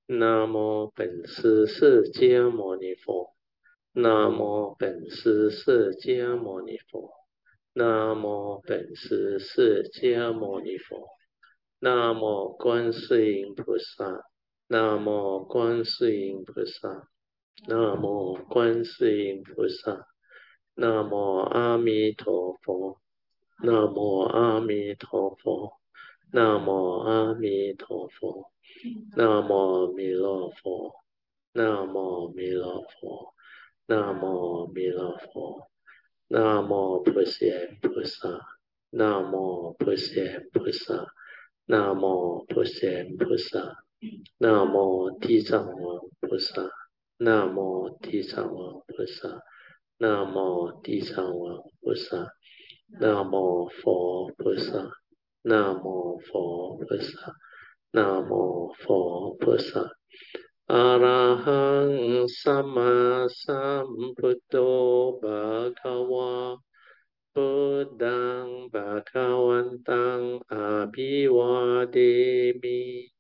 南无本师释迦牟尼佛。南无本师释迦牟尼佛。南无本师释迦牟尼佛。南无观世音菩萨。南无观世音菩萨。南无观世音菩萨。南无阿弥陀佛。南无阿弥陀佛。南无阿弥陀佛。南无弥勒佛。南无弥勒佛。南无弥勒佛。南无普贤菩萨。南无普贤菩萨。南无普贤菩萨。南无地藏王菩萨。南无地藏王菩萨。南无地藏王菩萨。南无佛菩萨。南无佛菩萨。南无佛菩萨。อะระหังสัมมาสัมพุทโธภะคะวาพุทธังภะคะวันตังอะภิวาเทมิ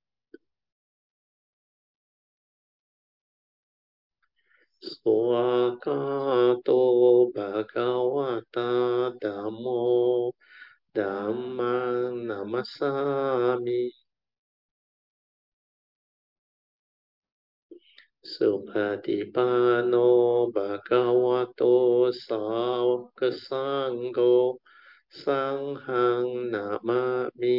สวากาโตภะคะวะตาธัมโมธัมมังนัมมัสสามิ สุปฏิปันโนภะคะวะโตสาวกสังโฆสังฆังนามามิ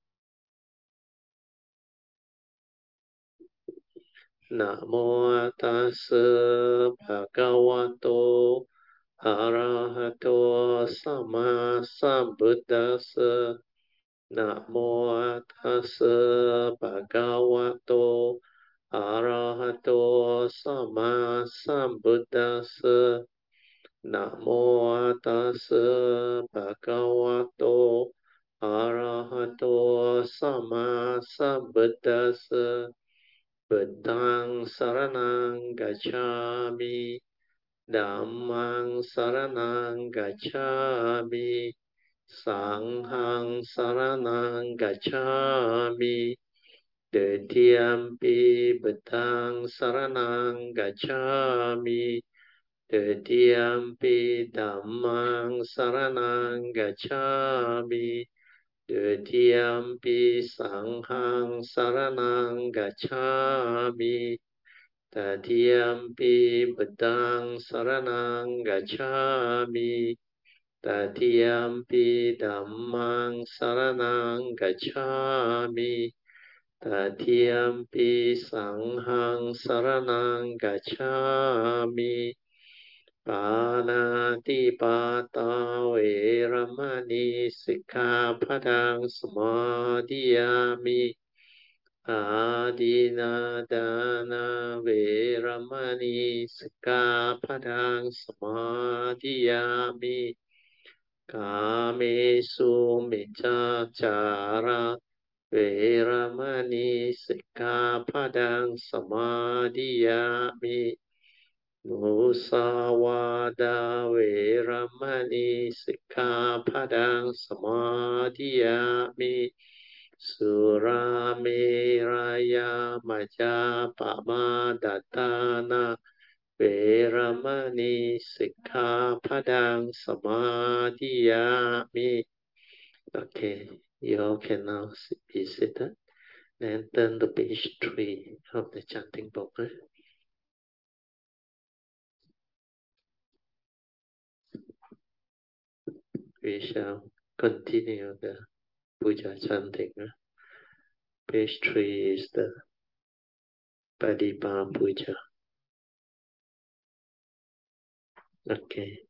นะโมตัสสะภะคะวะโตอะระหะโตสัมมาสัมพุทธัสสะนะโมตัสสะภะคะวะโตอะระหะโตสัมมาสัมพุทธัสสะนะโมตัสสะภะคะวะโตอะระหะโตสัมมาสัมพุทธัสสะพุทธังสรณังกัจฉามิธัมมังสรณังกัจฉามิสังฆังสรณังกัจฉามิTetiampi Betang Saranang Gacchami Tetiampi Dhammang Saranang Gacchami Tetiampi Sanghang Saranang Gacchami Tetiampi Betang Saranang Gacchami Tetiampi Dhammang Saranang Gacchami Tatiampi Sanghang Saranang Gacchami Panatipata Veramani Sikkhapadang Samadhiyami Adinadana Veramani Sikkhapadang Samadhiyami Kamesu Miccachara Veramani Sikkhapadang Samadhiyami Musawada Veramani Sikkhapadang Samadhiyami Surameraya Majapamadatana Veramani Sikkhapadang Samadhiyami. Okay, you all can now be seated and turn to page 3 of the chanting book. We shall continue the puja chanting. Page 3 is the Padipa puja. Okay.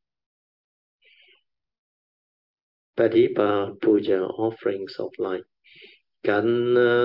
Padipa puja, offerings of light. Ganna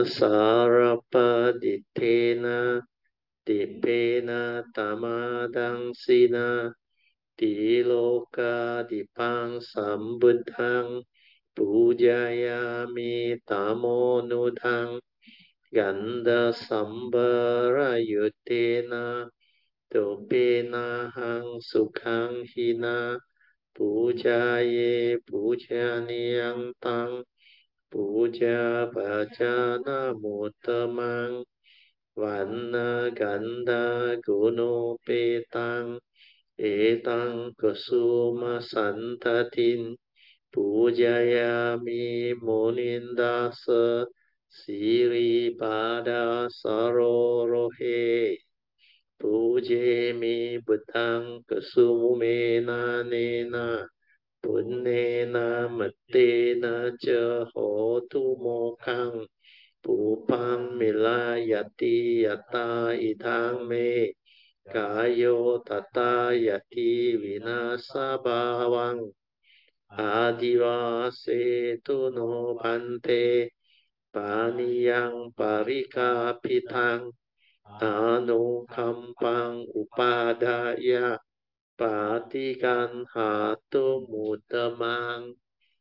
Sarapaditena Dipena Tamadang Sina Tiloka Dipang Sambuddhang Pujayami Tamonudhang Ganda Sambara Yutena Topena Hang Sukhang Hina Pujaye Pujaniyang Tang Puja Bhajana Muttamang Vanna Ganda Guno Petang Etang Kusuma Santatin Pujayami Munindasa Siri Pada Sarorohe Pujemi Butang Kusumena Nena Punnena Matena Cha Hotu Mokang Pupang Milayati Yata Idang Me Kayo Tata Yati Vinasa Bhavang Adivase tu no bante paniyang parikapitang anukampang upadaya patikan hatu mutamang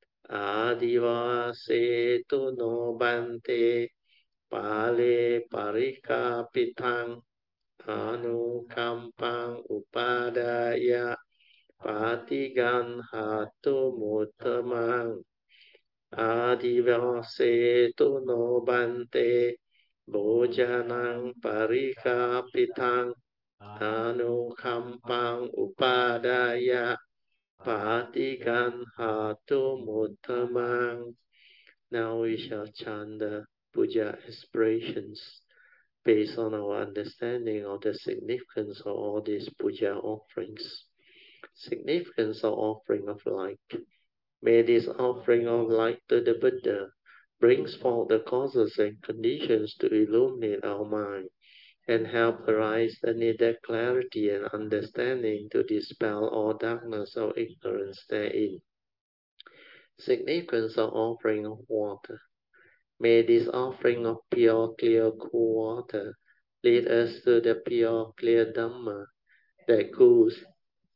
adivase tu no bante pale parikapitang anukampang upadaya patikan hatu mutamang Adivase tu no bante bojanang parikapitang anukampang upadaya patikan hatu mutamang. Now we shall chant the puja aspirations based on our understanding of the significance of all these puja offerings. Significance of offering of light. May this offering of light to the Buddha brings forth the causes and conditions to illuminate our mind and help arise the needed clarity and understanding to dispel all darkness or ignorance therein. Significance of offering of water. May this offering of pure, clear, cool water lead us to the pure, clear Dhamma that cools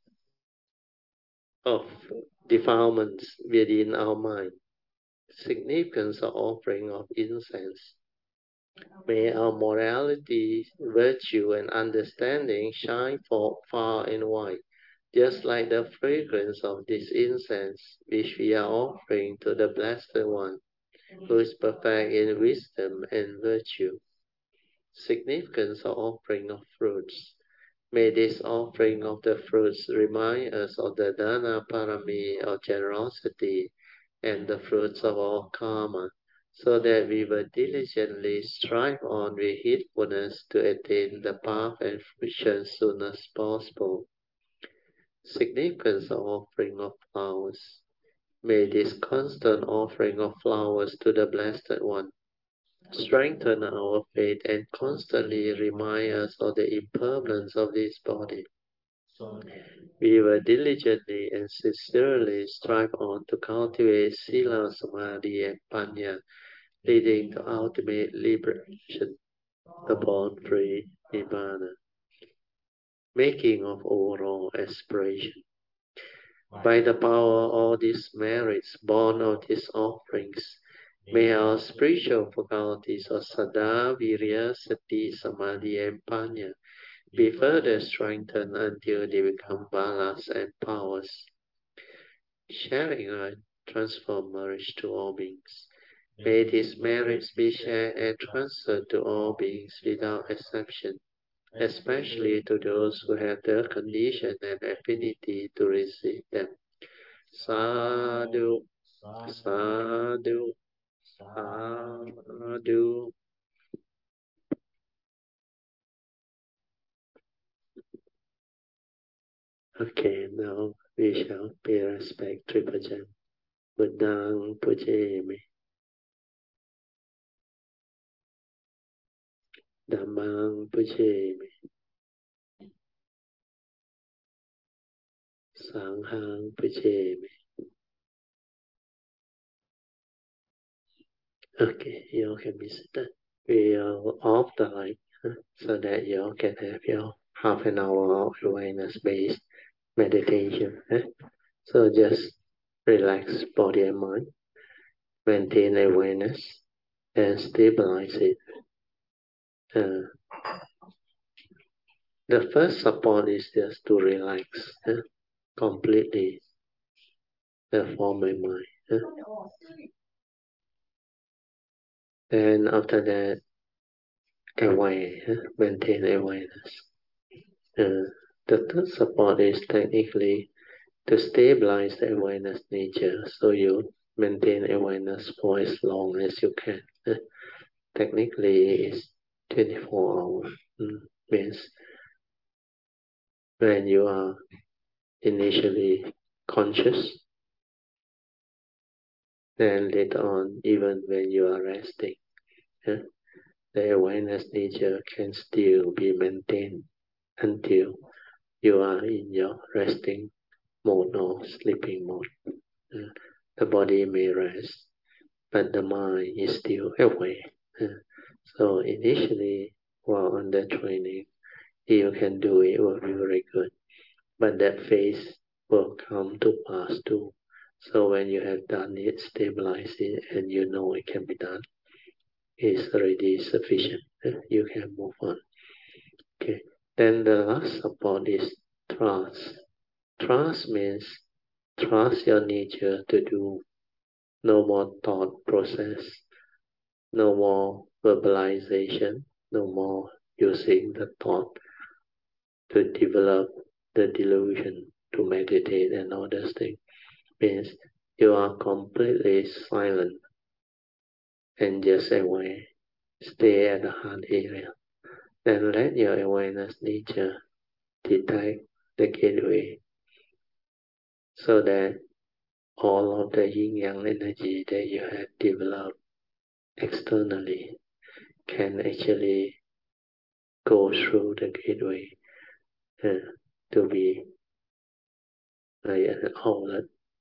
of defilements within our mind. Significance of offering of incense. May our morality, virtue, and understanding shine forth far and wide, just like the fragrance of this incense which we are offering to the Blessed One, who is perfect in wisdom and virtue. Significance of offering of fruits. May this offering of the fruits remind us of the Dana Parami of generosity and the fruits of all karma, so that we will diligently strive on with heedfulness to attain the path and fruition as soon as possible. Significance of offering of flowers. May this constant offering of flowers to the Blessed One strengthen our faith and constantly remind us of the impermanence of this body. We will diligently and sincerely strive on to cultivate Sila, Samadhi, and Panya, leading to ultimate liberation, the born-free Nibbana. Making of overall aspiration. By the power of all these merits born of these offerings, may our spiritual faculties of Sada, Virya, Sati, Samadhi, and Panya be further strengthened until they become balas and powers, sharing our transformed knowledge to all beings. May these merits be shared and transferred to all beings without exception, especially to those who have the condition and affinity to receive them. Sadhu, sadhu, sadhu. Okay, now we shall pay respect to Bhajan. Buddhang Pujayami. Dhammang Pujayami. Sanghang Pujayami. Okay, you all can be seated. We'll off the light so that you all can have your half an hour of awareness-based meditation. So just relax body and mind, maintain awareness, and stabilize it. The first support is just to relax completely the form and mind. Then after that, aware, maintain awareness. The third support is technically to stabilize the awareness nature, so you maintain awareness for as long as you can. Technically, it's 24 hours. Means when you are initially conscious, then later on, even when you are resting, the awareness nature can still be maintained until you are in your resting mode or sleeping mode. The body may rest, but the mind is still aware. So initially, while under training, you can do it will be very good, but that phase will come to pass too. So when you have done it, stabilize it, and you know it can be done, it's already sufficient. You can move on. Okay. Then the last support is trust. Trust means trust your nature to do. No more thought process, no more verbalization, no more using the thought to develop the delusion to meditate and all those things. Means you are completely silent and just aware. Stay at the heart area. Then let your awareness nature detect the gateway so that all of the yin yang energy that you have developed externally can actually go through the gateway to be like an outlet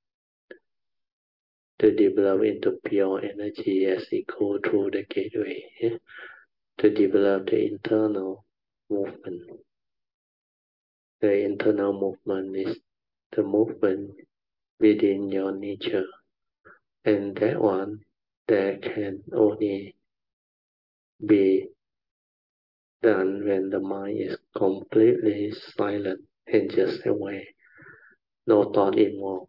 to develop into pure energy as it go through the gateway, to develop the internal movement. The internal movement is the movement within your nature, and that one that can only be done when the mind is completely silent and just aware, no thought involved.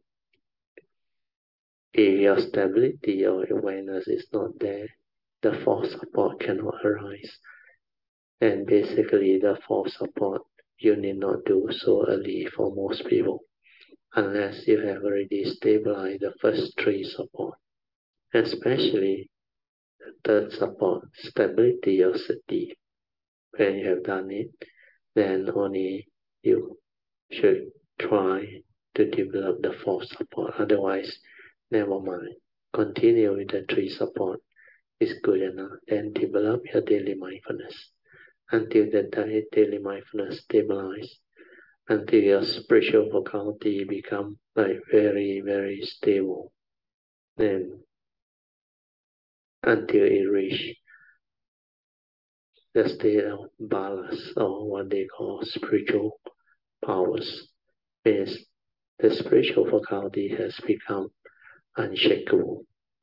If your stability or awareness is not there, the force support cannot arise. And basically, the force support you need not do so early for most people, unless you have already stabilized the first three support, especially the third support, stability of sati. When you have done it, then only you should try to develop the fourth support. Otherwise, never mind. Continue with the three support is good enough. Then develop your daily mindfulness until the daily mindfulness stabilize, until your spiritual faculty become like very, very stable. Then until it reach the state of balance, or what they call spiritual powers, means the spiritual faculty has become unshakable.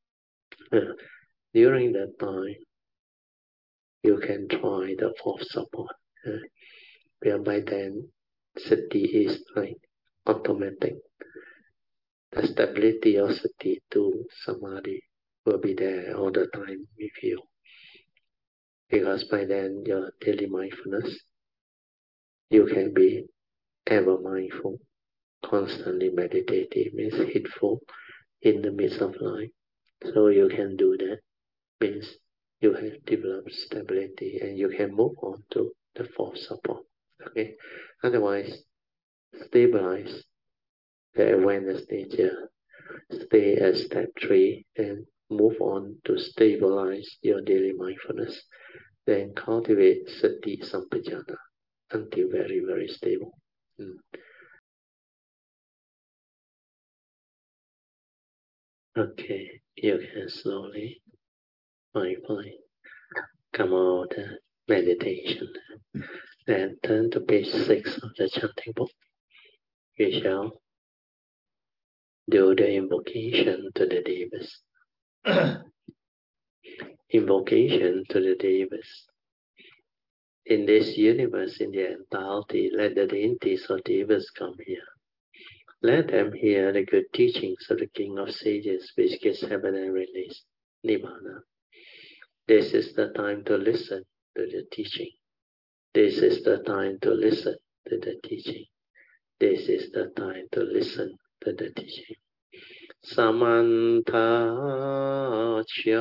During that time, you can try the fourth support, whereby then sati is like automatic. The stability of sati to samadhi will be there all the time with you. Because by then your daily mindfulness, you can be ever mindful, constantly meditative, means heedful in the midst of life. So you can do that, means you have developed stability and you can move on to the fourth support. Okay. Otherwise, stabilize the awareness nature, stay at step 3 and move on to stabilize your daily mindfulness. Then cultivate sati sampajana until very, very stable. Okay, you can slowly, mindfully come out of meditation and turn to page 6 of the chanting book. We shall do the invocation to the devas. Invocation to the devas. In this universe, in the entirety, let the deities or devas come here. Let them hear the good teachings of the King of Sages, which gives heaven and release, Nibbana. This is the time to listen to the teaching. This is the time to listen to the teaching. This is the time to listen to the teaching. Samantha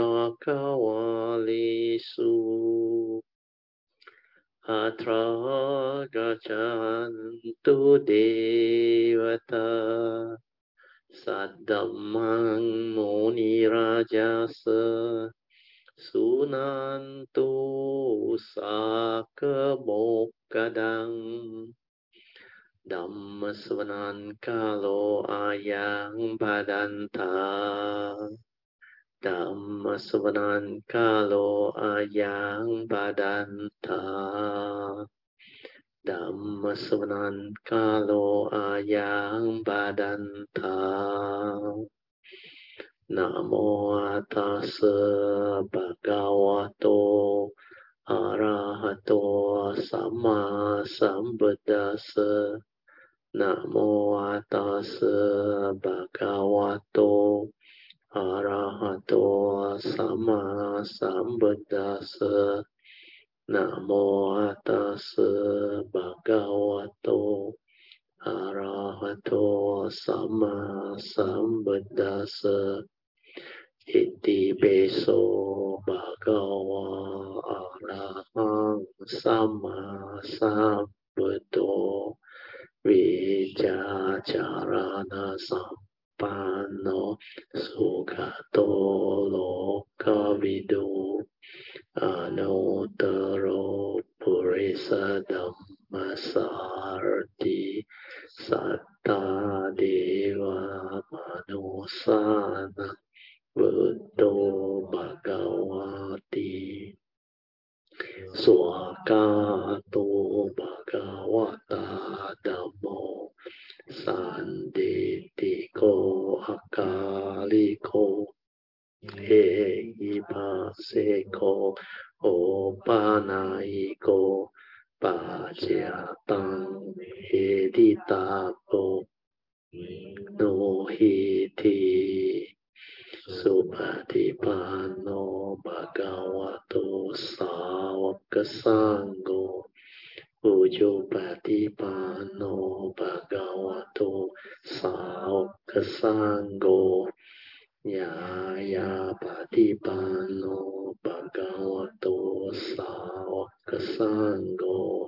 Chakawalisu Atra Gachantu Devata Saddhammang Muni Rajasa Sunantu Sakamokadang Dhammasvanan Kalo Ayang Badanta Dhammasvanan Kalo Ayang Badanta Dhammasvanan Kalo Ayang Badanta Namo Tassa Bhagavato Arahato Sama Sambuddhassa Namo Tassa Bhagavato Arahato Sama Sambuddhassa Namo Tassa Bhagavato Arahato Sama Sambuddhassa Iti Beso Bhagava Arahang Sama Sambuddho Vijacarana Sampano Sukhato Lokavidu Anutaro Purisa Dhammasarti Satta Deva Manusana Buddho Bhagavati Swakato Bhagavata Dhammo Sanditiko Akaliko Ehipaseko Opanaiko Pachiatang Editapo Nohiti Supatipano Bhagavato Sāvaka Sangho Ujupatipano Bhagavato Sāvaka Sangho Nyaya Patipano Bhagavato Sāvaka Sangho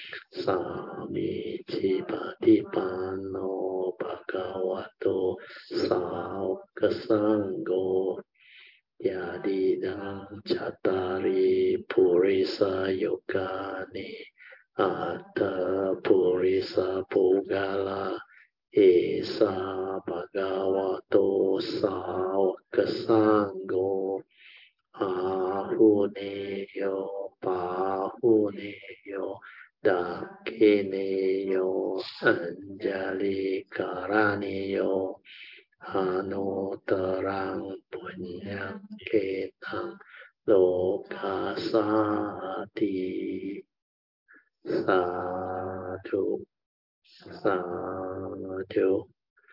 Samichi Patipano Bhagavato Sāvaka Sangho Yadidang Chatari Purisa Yogani Atta Purisa Pugala Esa Bhagavato Sāvaka Sangho Ahuneyo Pahuneyo Dakineyo Anjali Karaniyo Anotarang Punyam Ketang Lokasati Sadhu Sadhu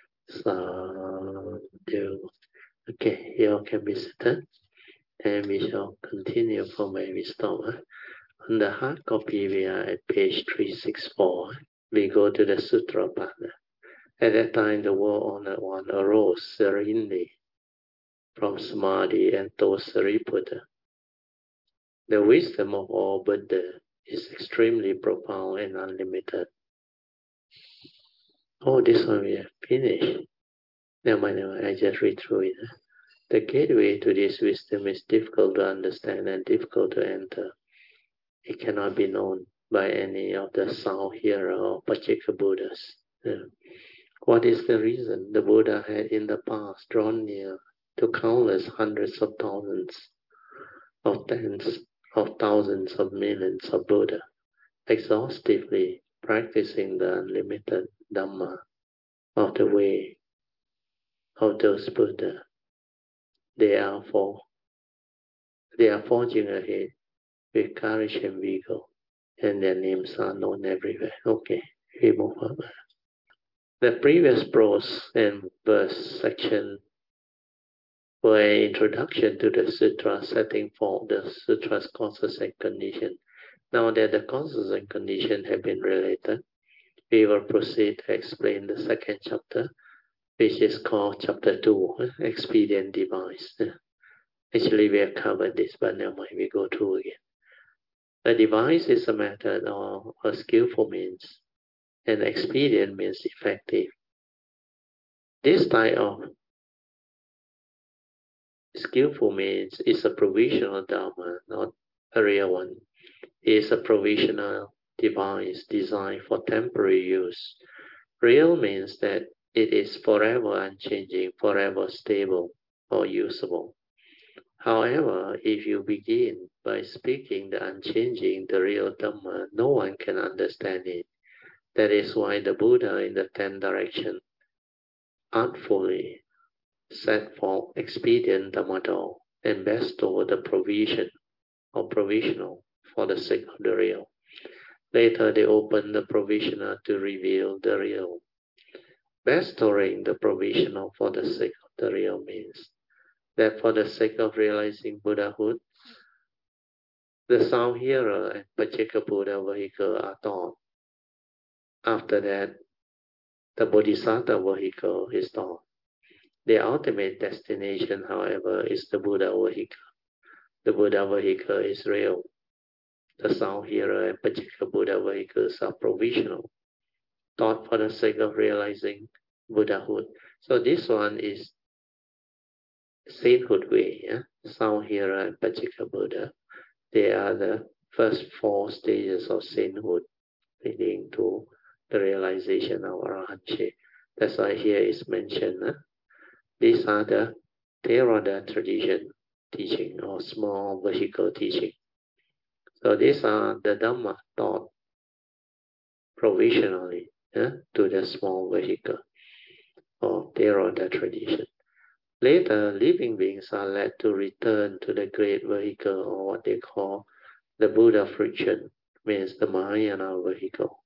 Sadhu. Okay, you all can be seated and we shall continue from where we stop. On the hard copy we are at page 364. We go to the Sutra Partner. At that time, the world-honored one arose serenely from Samadhi and told Sariputta, the wisdom of all Buddha is extremely profound and unlimited. Oh, this one we have finished. Never mind, I just read through it. The gateway to this wisdom is difficult to understand and difficult to enter. It cannot be known by any of the sound hearer or Pacceka Buddhas. What is the reason? The Buddha had in the past drawn near to countless hundreds of thousands of tens of thousands of millions of Buddha, exhaustively practicing the unlimited Dhamma of the way of those Buddha. They are forging ahead with courage and vigor, and their names are known everywhere. Okay, we move on. The previous prose and verse section For an introduction to the sutra, setting forth the sutra's causes and condition. Now that the causes and condition have been related, we will proceed to explain the second chapter, which is called chapter 2, Expedient Device. Actually, we have covered this, but never mind, we go through again. A device is a method or a skillful means, and expedient means effective. This type of skillful means is a provisional dharma, not a real one. It is a provisional device designed for temporary use. Real means that it is forever unchanging, forever stable or usable. However, if you begin by speaking the unchanging, the real Dhamma, no one can understand it. That is why the Buddha in the 10th direction artfully set forth expedient Dhammadal and bestow the provision or provisional for the sake of the real. Later they open the provisional to reveal the real. Bestowing the provisional for the sake of the real means that for the sake of realizing Buddhahood, the sound hearer and Pacceka Buddha vehicle are taught. After that, the Bodhisattva vehicle is taught. The ultimate destination, however, is the Buddha vehicle. The Buddha vehicle is real. The sound hearer and Pacceka Buddha vehicles are provisional, taught for the sake of realizing Buddhahood. So this one is sainthood way, sound hearer and Pacceka Buddha. They are the first 4 stages of sainthood leading to the realization of Arahantship. That's why here is mentioned. These are the Theravada tradition teaching or small vehicle teaching. So these are the Dhamma taught provisionally to the small vehicle or Theravada tradition. Later, living beings are led to return to the great vehicle or what they call the Buddha friction, means the Mahayana vehicle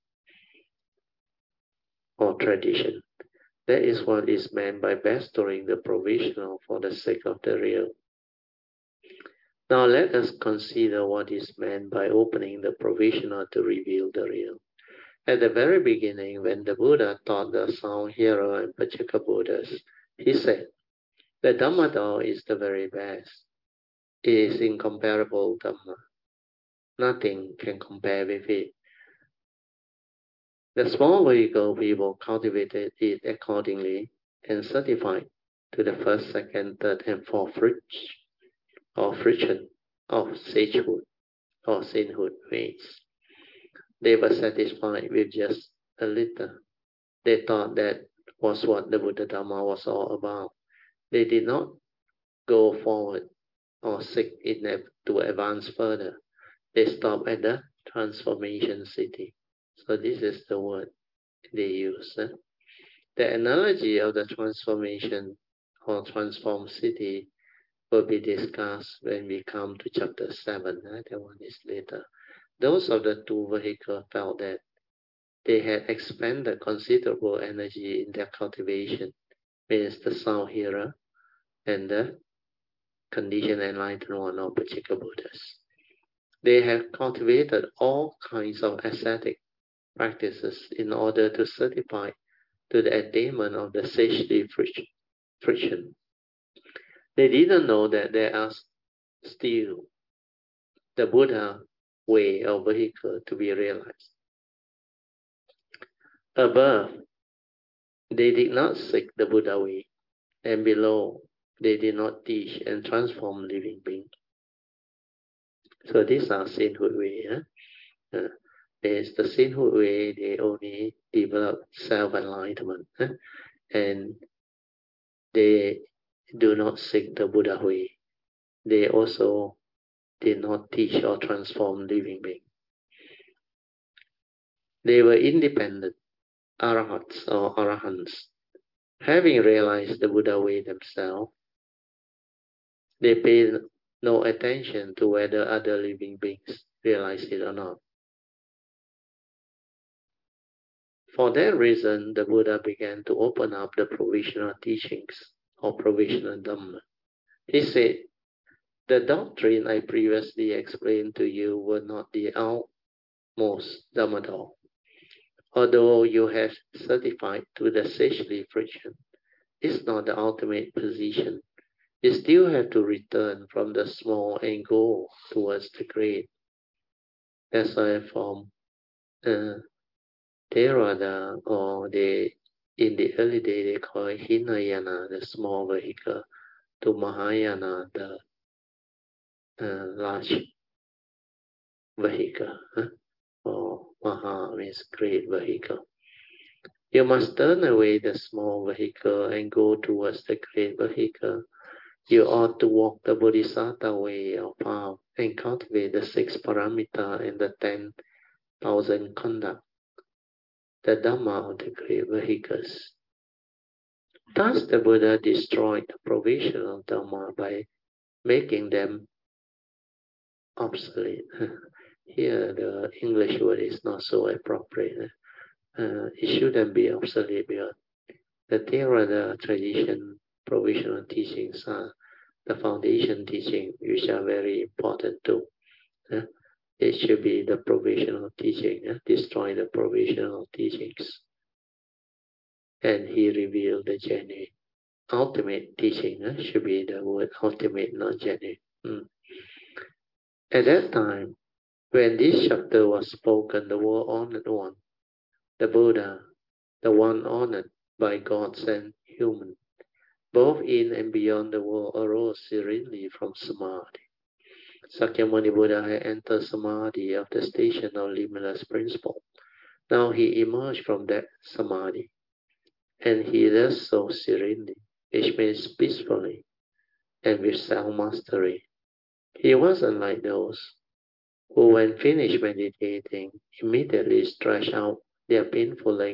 or tradition. That is what is meant by bestowing the provisional for the sake of the real. Now let us consider what is meant by opening the provisional to reveal the real. At the very beginning, when the Buddha taught the sound hearer and Pacceka Buddhas, he said, the Dhammadal is the very best. It is incomparable Dhamma. Nothing can compare with it. The small vehicle people cultivated it accordingly and certified to the first, second, third, and fourth friction of sagehood or sainthood ways. They were satisfied with just a little. They thought that was what the Buddha Dhamma was all about. They did not go forward or seek to advance further. They stopped at the transformation city. So this is the word they use. The analogy of the transformation or transformed city will be discussed when we come to chapter 7. That one is later. Those of the 2 vehicles felt that they had expended considerable energy in their cultivation, means the sound hearer and the conditioned enlightened one or Pacceka Buddhas. They have cultivated all kinds of ascetic practices in order to certify to the attainment of the sagely friction. They didn't know that there are still the Buddha way or vehicle to be realized. Above, they did not seek the Buddha way, and below, they did not teach and transform living beings. So these are sainthood way. There's the sainthood way, they only develop self-enlightenment, and they do not seek the Buddha way. They also did not teach or transform living beings. They were independent arahats or arahants. Having realized the Buddha way themselves, they paid no attention to whether other living beings realize it or not. For that reason, the Buddha began to open up the provisional teachings or provisional Dhamma. He said, the doctrine I previously explained to you were not the outmost Dhammadal. Although you have certified to the sagely friction, it's not the ultimate position. You still have to return from the small and go towards the great. That's why from Theravada, or in the early day they call it Hinayana, the small vehicle, to Mahayana, the large vehicle. Or Maha means great vehicle. You must turn away the small vehicle and go towards the great vehicle. You ought to walk the Bodhisattva way or path and cultivate the 6 paramita and the 10,000 conduct, the Dhamma of the great vehicles. Thus the Buddha destroyed the provisional Dhamma by making them obsolete. Here the English word is not so appropriate. It shouldn't be obsolete because the Theravada tradition provisional teachings are the foundation teaching, which are very important too. It should be the provisional teaching, destroy the provisional teachings. And he revealed the genuine. Ultimate teaching should be the word ultimate, not genuine. At that time, when this chapter was spoken, the world honored one, the Buddha, the one honored by gods and human, both in and beyond the world, arose serenely from Samadhi. Sakyamuni Buddha had entered Samadhi of the station of limitless principle. Now he emerged from that Samadhi, and he does so serenely, which means peacefully and with self-mastery. He wasn't like those who, when finished meditating, immediately stretch out their painful legs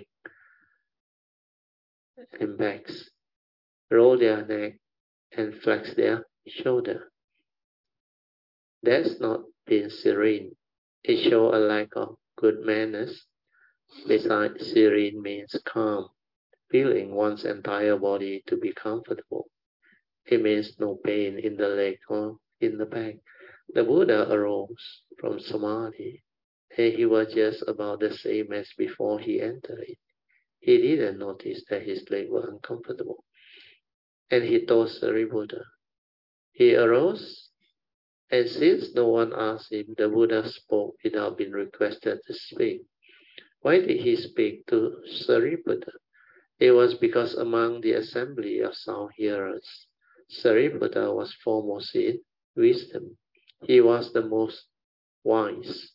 and backs, roll their neck, and flex their shoulder. That's not being serene. It shows a lack of good manners. Besides, serene means calm, feeling one's entire body to be comfortable. It means no pain in the leg or in the back. The Buddha arose from Samadhi, and he was just about the same as before he entered it. He didn't notice that his legs were uncomfortable. And he told Sariputta. He arose, and since no one asked him, the Buddha spoke without being requested to speak. Why did he speak to Sariputta? It was because among the assembly of sound hearers, Sariputta was foremost in wisdom. He was the most wise.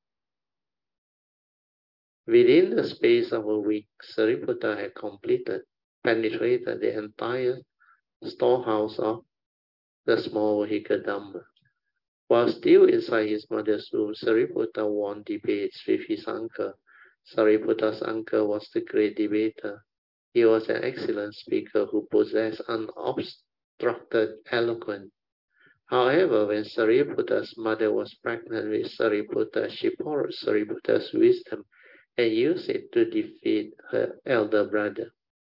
Within the space of a week, Sariputta had penetrated the entire storehouse of the small vehicle Dhamma. While still inside his mother's room, Sariputta won debates with his uncle. Sariputta's uncle was the great debater. He was an excellent speaker who possessed unobstructed eloquence. However, when Sariputta's mother was pregnant with Sariputta, she borrowed Sariputta's wisdom and used it to defeat her elder brother.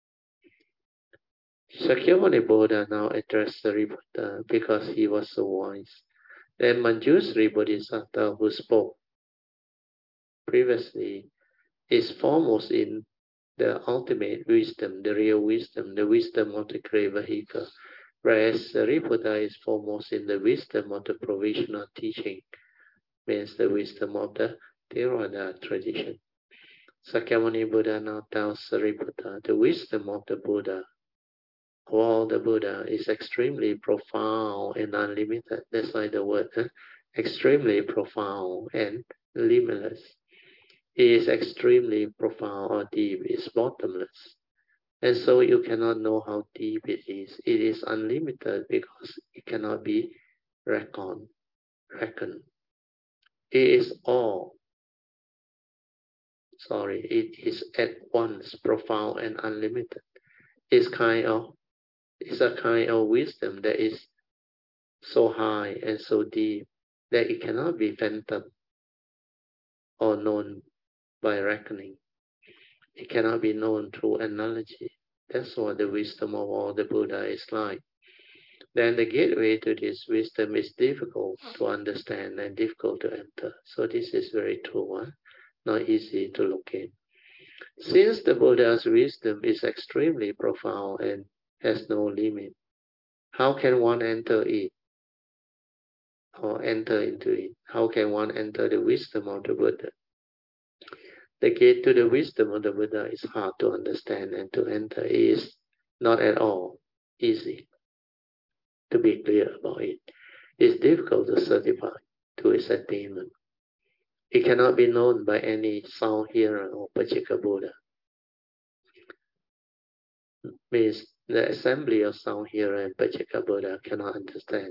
Sakyamuni Buddha now addressed Sariputta because he was so wise. Then Manjusri Bodhisattva, who spoke previously, is foremost in the ultimate wisdom, the real wisdom, the wisdom of the great vehicle, whereas Sariputta is foremost in the wisdom of the provisional teaching, means the wisdom of the Theravada tradition. Sakyamuni Buddha now tells Sariputta the wisdom of the Buddha, all the Buddha, is extremely profound and unlimited. That's why the word extremely profound and limitless. It is extremely profound or deep, it's bottomless. And so you cannot know how deep it is. It is unlimited because it cannot be reckoned. It is it is at once profound and unlimited. It's a kind of wisdom that is so high and so deep that it cannot be fathomed or known by reckoning. It cannot be known through analogy. That's what the wisdom of all the Buddha is like. then the gateway to this wisdom is difficult to understand and difficult to enter. So this is very true, not easy to look in. Since the Buddha's wisdom is extremely profound and has no limit, how can one enter it or enter into it? How can one enter the wisdom of the Buddha? The gate to the wisdom of the Buddha is hard to understand, and to enter is not at all easy. To be clear about it, it's difficult to certify to its attainment. It cannot be known by any sound hearer or Pachika Buddha. Means the assembly of sound hearer and Pachika Buddha cannot understand.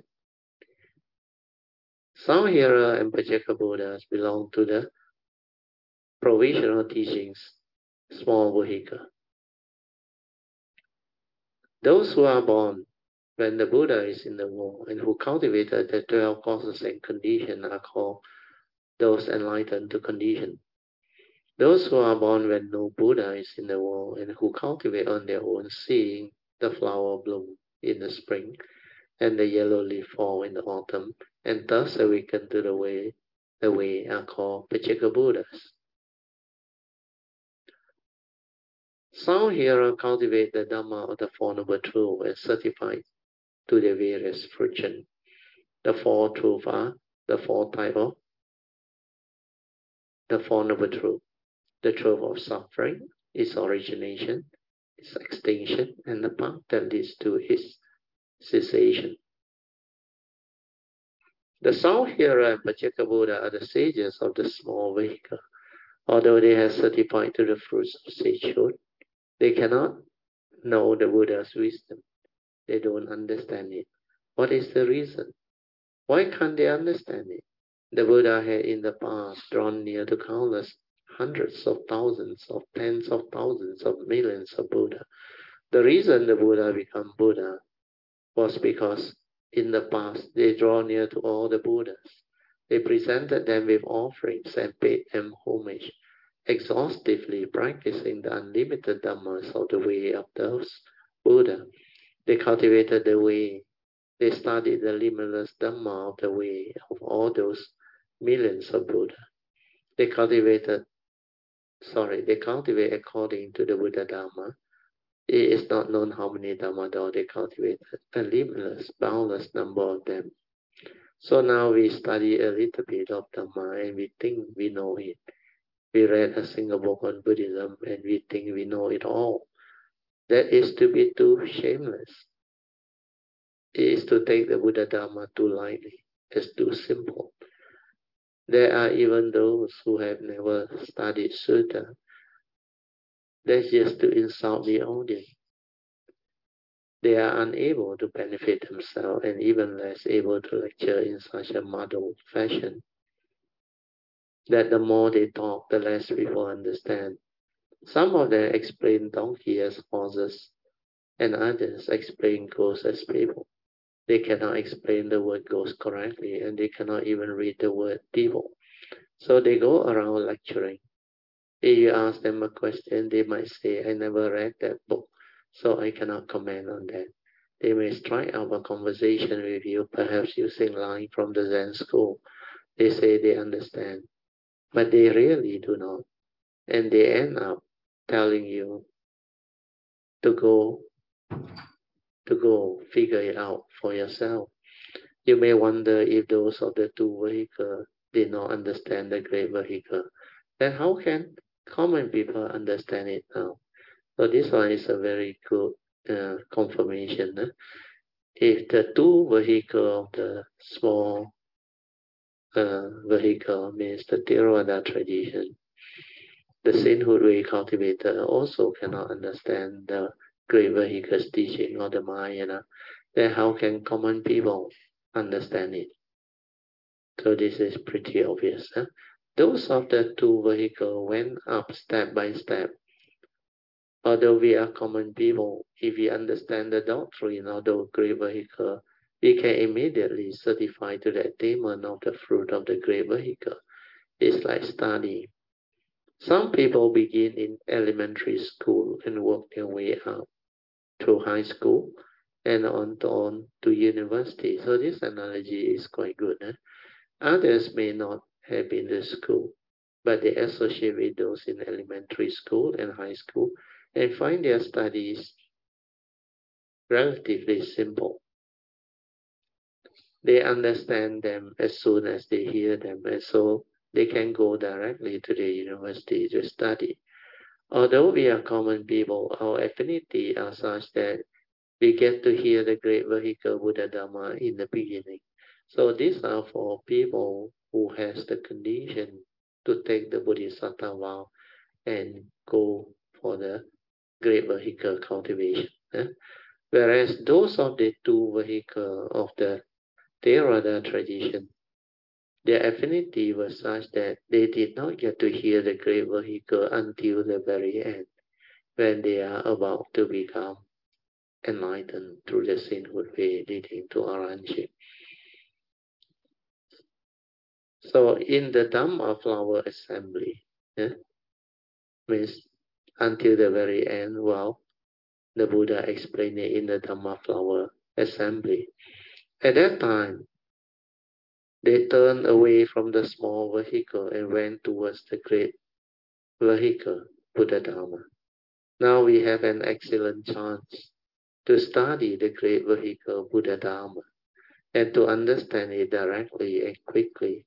Sound hearer and Pachika Buddhas belong to the provisional teachings, small vehicle. Those who are born when the Buddha is in the world and who cultivated the 12 causes and conditions are called those enlightened to condition. Those who are born when no Buddha is in the world and who cultivate on their own, seeing the flower bloom in the spring and the yellow leaf fall in the autumn, and thus awaken to the way are called Pachika Buddhas. Sound hearer cultivate the Dhamma of the Four Noble Truths and certify to the various fruition. The Four Truths are the four types of the Four Noble Truths. The truth of suffering, its origination, its extinction, and the path that leads to its cessation. The sound hearer and Pachika Buddha are the sages of the small vehicle. Although they have certified to the fruits of sagehood, they cannot know the Buddha's wisdom. They don't understand it. What is the reason? Why can't they understand it? The Buddha had in the past drawn near to countless hundreds of thousands of tens of thousands of millions of Buddha. The reason the Buddha became Buddha was because in the past they draw near to all the Buddhas. They presented them with offerings and paid them homage, exhaustively practicing the unlimited dhammas of the way of those Buddha. They cultivated the way. They studied the limitless dhamma of the way of all those millions of Buddha. They cultivate according to the Buddha Dhamma. It is not known how many Dhamma though they cultivated, a limitless, boundless number of them. So now we study a little bit of Dhamma and we think we know it. We read a single book on Buddhism and we think we know it all. That is to be too shameless. It is to take the Buddha Dhamma too lightly. It's too simple. There are even those who have never studied Sutta. That's just to insult the audience. They are unable to benefit themselves and even less able to lecture in such a muddled fashion that the more they talk, the less people understand. Some of them explain donkey as horses, and others explain ghosts as people. They cannot explain the word ghost correctly, and they cannot even read the word people. So they go around lecturing. If you ask them a question, they might say, I never read that book, so I cannot comment on that. They may strike up a conversation with you, perhaps using line from the Zen school. They say they understand, but they really do not. And they end up telling you to go figure it out for yourself. You may wonder if those of the two vehicles did not understand the great vehicle. Then how can common people understand it now? So this one is a very good confirmation. If the two vehicle of the small vehicle means the Theravada tradition, the sainthood way cultivator also cannot understand the great vehicle's teaching or the Mahayana, then how can common people understand it? So this is pretty obvious. Those of the two vehicles went up step by step. Although we are common people, if we understand the doctrine of the great vehicle, we can immediately certify to the attainment of the fruit of the great vehicle. It's like studying. Some people begin in elementary school and work their way up through high school, and on to university. So this analogy is quite good. Others may not have been to school, but they associate with those in elementary school and high school and find their studies relatively simple. They understand them as soon as they hear them, and so they can go directly to the university to study. Although we are common people, our affinity are such that we get to hear the great vehicle Buddha Dhamma in the beginning. So these are for people who has the condition to take the Bodhisattva vow and go for the great vehicle cultivation. Whereas those of the two vehicle of the Theravada tradition, their affinity was such that they did not get to hear the great vehicle until the very end, when they are about to become enlightened through the sainthood way leading to arahantship. So in the Dhamma flower assembly, means until the very end, well, the Buddha explained it in the Dhamma flower assembly. At that time, they turned away from the small vehicle and went towards the great vehicle, Buddha Dhamma. Now we have an excellent chance to study the great vehicle, Buddha Dhamma, and to understand it directly and quickly.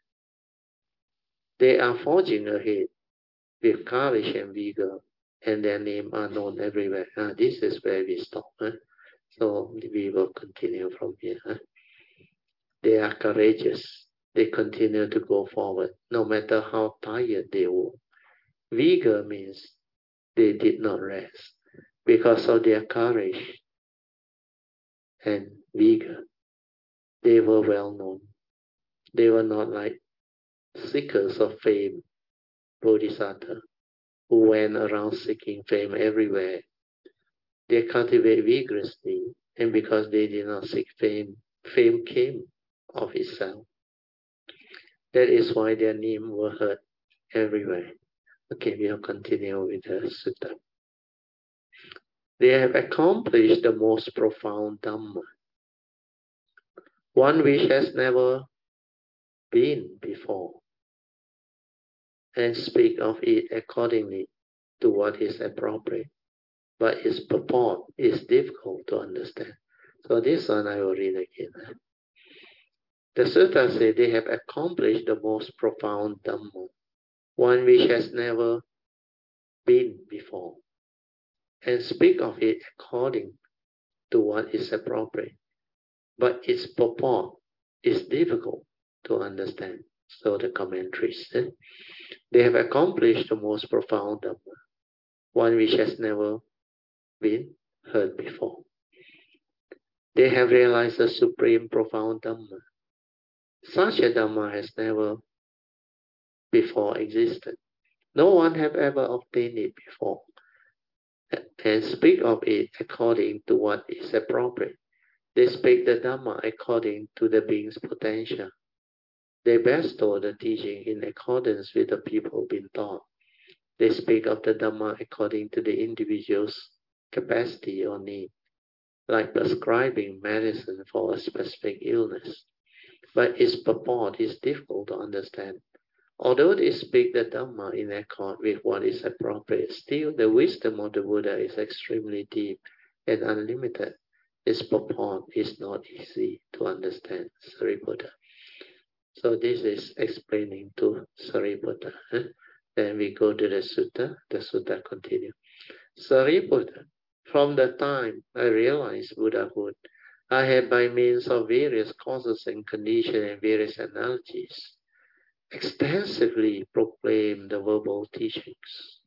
They are forging ahead with courage and vigor, and their names are known everywhere. This is where we stop. So we will continue from here. They are courageous. They continue to go forward, no matter how tired they were. Vigor means they did not rest. Because of their courage and vigor, they were well known. They were not like seekers of fame, bodhisattva, who went around seeking fame everywhere. They cultivate vigorously, and because they did not seek fame, fame came of itself. That is why their name were heard everywhere. Okay, we'll continue with the sutta. They have accomplished the most profound Dhamma, one which has never been before, and speak of it accordingly to what is appropriate, but its purport is difficult to understand. So this one I will read again. The sutta says they have accomplished the most profound Dhamma, one which has never been before, and speak of it according to what is appropriate, but its purport is difficult to understand. So the commentaries, they have accomplished the most profound Dhamma, one which has never been heard before. They have realized the supreme profound Dhamma. Such a Dhamma has never before existed. No one have ever obtained it before, and speak of it according to what is appropriate. They speak the Dhamma according to the being's potential. They bestow the teaching in accordance with the people being taught. They speak of the Dhamma according to the individual's capacity or need, like prescribing medicine for a specific illness. But its purport is difficult to understand. Although they speak the Dhamma in accord with what is appropriate, still the wisdom of the Buddha is extremely deep and unlimited. Its purport is not easy to understand, Sariputta. So this is explaining to Sariputta. Then we go to the sutta. The sutta continues. Sariputta, from the time I realized Buddhahood, I have by means of various causes and conditions and various analogies extensively proclaimed the verbal teachings.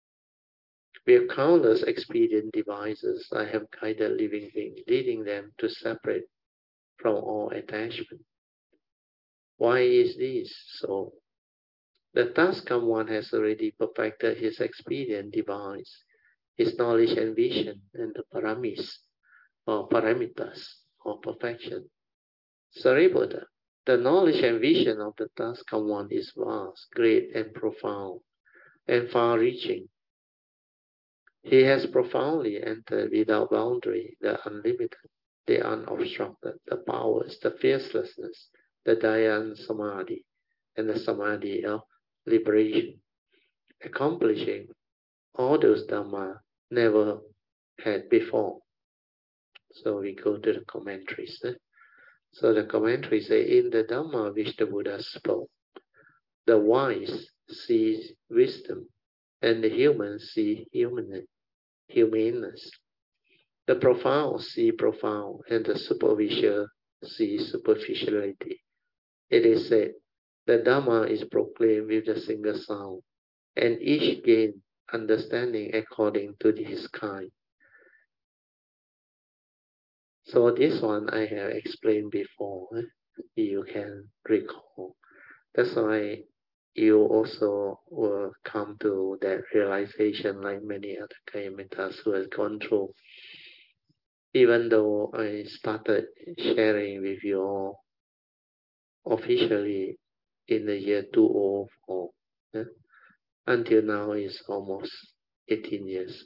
With countless expedient devices, I have guided living beings, leading them to separate from all attachment. Why is this so? The task come one has already perfected his expedient device, his knowledge and vision, and the paramis, or paramitas, or perfection. Sariputta, the knowledge and vision of the task come one is vast, great, and profound, and far-reaching. He has profoundly entered without boundary the unlimited, the unobstructed, the powers, the fiercelessness, the Dhyan Samadhi, and the Samadhi of liberation, accomplishing all those Dhamma never had before. So we go to the commentaries. So the commentaries say, in the Dhamma which the Buddha spoke, the wise see wisdom, and the human see humaneness. The profound see profound, and the superficial see superficiality. It is said, the Dhamma is proclaimed with a single sound, and each gain understanding according to his kind. So this one I have explained before. You can recall. That's why you also will come to that realization like many other Kayamitas who have gone through. Even though I started sharing with you all officially in the year 2004, until now is almost 18 years.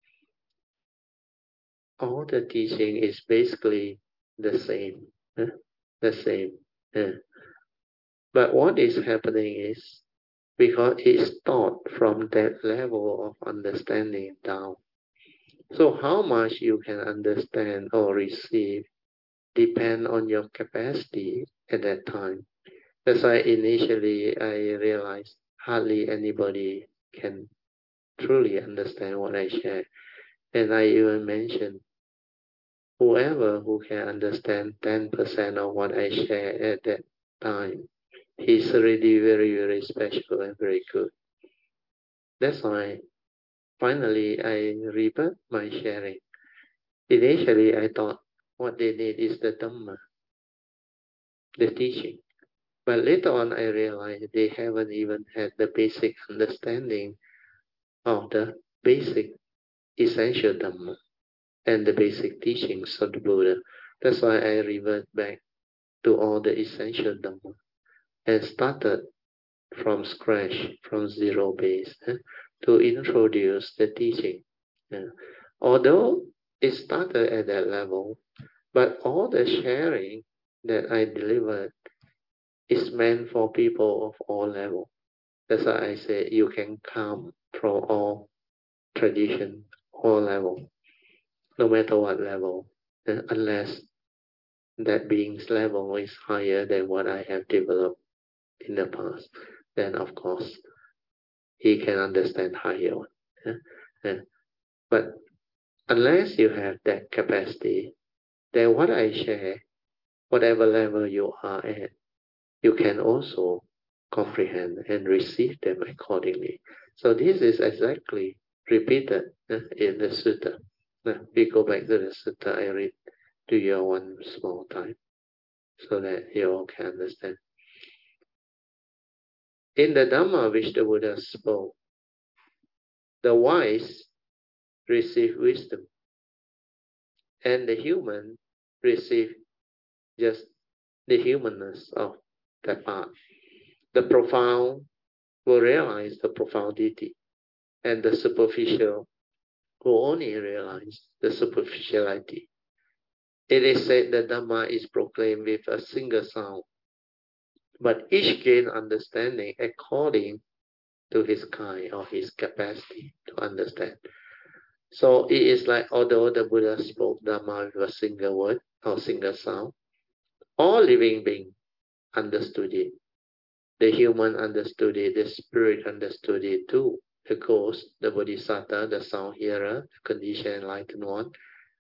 All the teaching is basically the same. The same. But what is happening is, because it's taught from that level of understanding down. So how much you can understand or receive depend on your capacity at that time. That's why initially I realized hardly anybody can truly understand what I share. And I even mentioned, whoever who can understand 10% of what I share at that time, he's already very, very special and very good. That's why finally I rebirth my sharing. Initially I thought what they need is the Dhamma, the teaching. But later on I realized they haven't even had the basic understanding of the basic essential Dhamma and the basic teachings of the Buddha. That's why I revert back to all the essential Dhamma and started from scratch, from zero base, to introduce the teaching. Although it started at that level, but all the sharing that I delivered is meant for people of all levels. That's why I say you can come from all tradition, all level, no matter what level, unless that being's level is higher than what I have developed in the past, then of course he can understand higher one. But unless you have that capacity, then what I share, whatever level you are at, you can also comprehend and receive them accordingly. So this is exactly repeated in the sutta. We go back to the sutta I read to you one small time so that you all can understand. In the Dhamma which the Buddha spoke, the wise receive wisdom, and the human receive just the humanness of that part. The profound will realize the profundity, and the superficial will only realize the superficiality. It is said that Dhamma is proclaimed with a single sound, but each gain understanding according to his kind or his capacity to understand. So it is like, although the Buddha spoke Dhamma with a single word or single sound, all living beings understood it. The human understood it, the spirit understood it too. The ghost, the bodhisattva, the sound hearer, the conditioned enlightened one,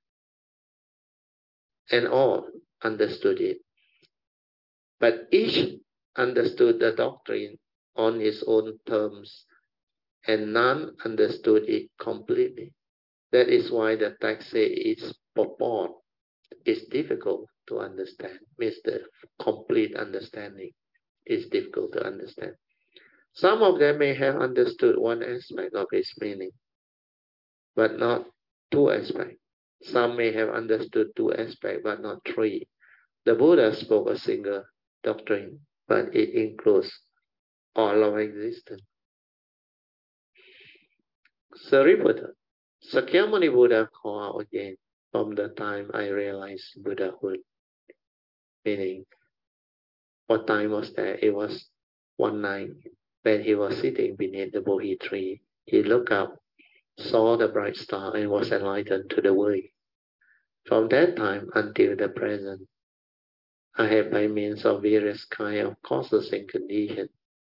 and all understood it. But each understood the doctrine on its own terms, and none understood it completely. That is why the text says its purport is difficult to understand, means the complete understanding is difficult to understand. Some of them may have understood one aspect of its meaning, but not two aspects. Some may have understood two aspects, but not three. The Buddha spoke a single doctrine, but it includes all of existence. Sariputta, Sakyamuni Buddha called out again from the time I realized Buddhahood. Meaning, what time was that? It was one night when he was sitting beneath the Bodhi tree. He looked up, saw the bright star, and was enlightened to the way. From that time until the present, I have, by means of various kinds of causes and conditions,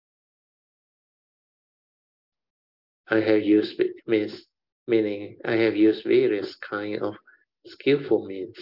I have used meaning I have used various kinds of skillful means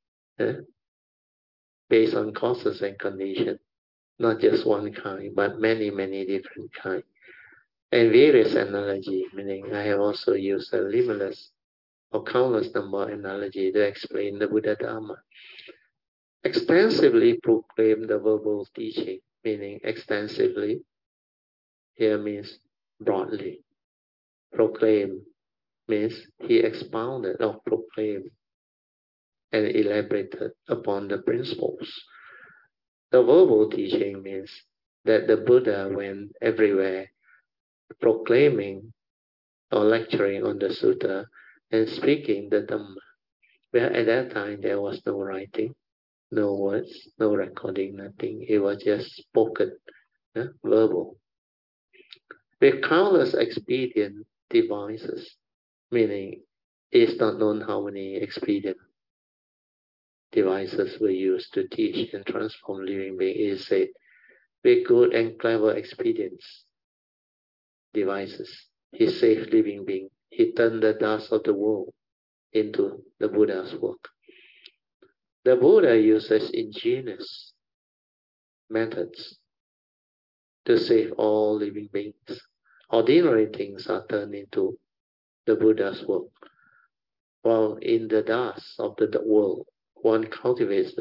based on causes and conditions, not just one kind, but many, many different kinds. And various analogy, meaning I have also used a limitless or countless number of analogy to explain the Buddha Dharma. Extensively proclaim the verbal teaching, meaning extensively here means broadly. Proclaim means he expounded or proclaimed and elaborated upon the principles. The verbal teaching means that the Buddha went everywhere proclaiming or lecturing on the sutta and speaking the Dhamma. Where at that time there was no writing, no words, no recording, nothing. It was just spoken, verbal. With countless expedient devices, meaning it's not known how many expedient devices were used to teach and transform living beings. It said, with good and clever expedients, devices, he saved living beings. He turned the dust of the world into the Buddha's work. The Buddha uses ingenious methods to save all living beings. Ordinary things are turned into the Buddha's work. While in the dust of the world, one cultivates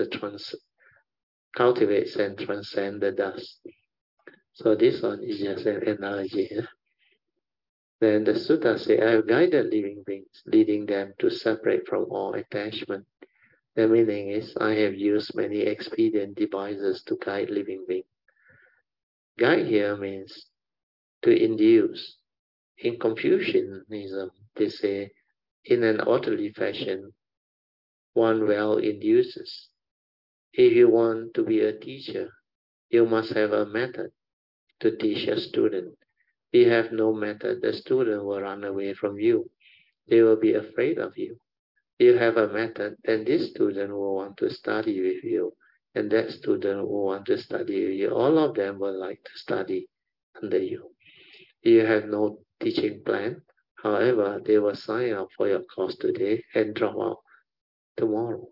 and transcends the dust. So this one is just an analogy. Then the sutta says, I have guided living beings, leading them to separate from all attachment. The meaning is, I have used many expedient devices to guide living beings. Guide here means to induce. In Confucianism, they say, in an orderly fashion, one well induces. If you want to be a teacher, you must have a method to teach a student. If you have no method, the student will run away from you. They will be afraid of you. If you have a method, then this student will want to study with you, and that student will want to study with you. All of them will like to study under you. If you have no teaching plan, however, they will sign up for your course today and drop out tomorrow.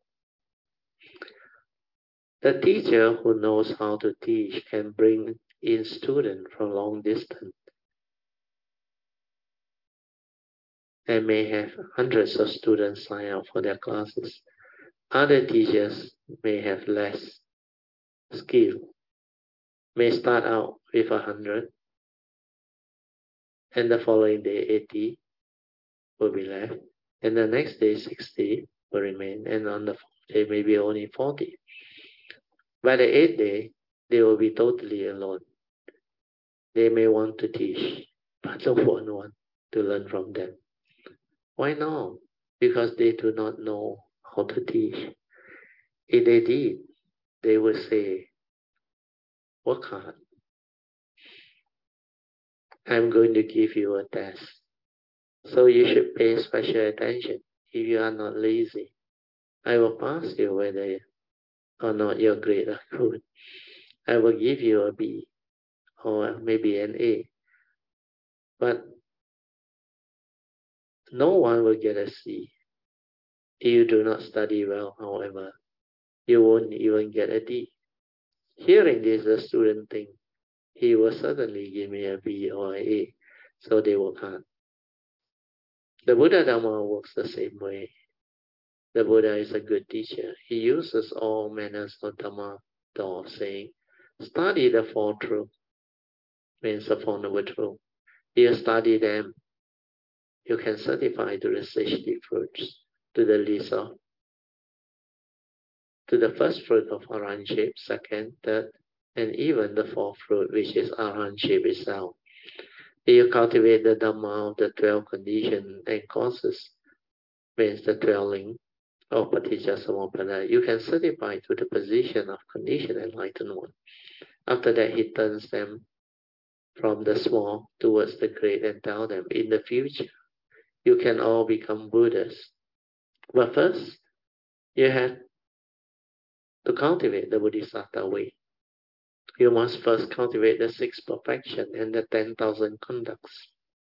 The teacher who knows how to teach can bring in students from long distance and may have hundreds of students sign up for their classes. Other teachers may have less skill, may start out with 100, and the following day 80 will be left, and the next day 60 will remain, and on the fourth day maybe only 40. By the 8th day, they will be totally alone. They may want to teach, but no one wants to learn from them. Why not? Because they do not know how to teach. If they did, they would say, work hard. I'm going to give you a test. So you should pay special attention. If you are not lazy, I will pass you whether or not your grade are good. I will give you a B or maybe an A. But no one will get a C. If you do not study well, however, you won't even get a D. Hearing this, the student think, he will certainly give me a B or an A. So they work hard. The Buddha Dhamma works the same way. The Buddha is a good teacher. He uses all manners of Dhamma door, saying, study the Four Truths, means the Four Noble Truths. You study them, you can certify to the 60 fruits, to the list of, to the first fruit of Arahantship, second, third, and even the fourth fruit, which is Arahantship itself. You cultivate the Dhamma of the 12 conditions and causes, means the 12 link of Paticca you can certify to the position of conditioned enlightened one. After that, he turns them from the small towards the great and tell them, in the future, you can all become Buddhas. But first, you have to cultivate the Bodhisattva way. You must first cultivate the 6 perfection and the 10,000 conducts.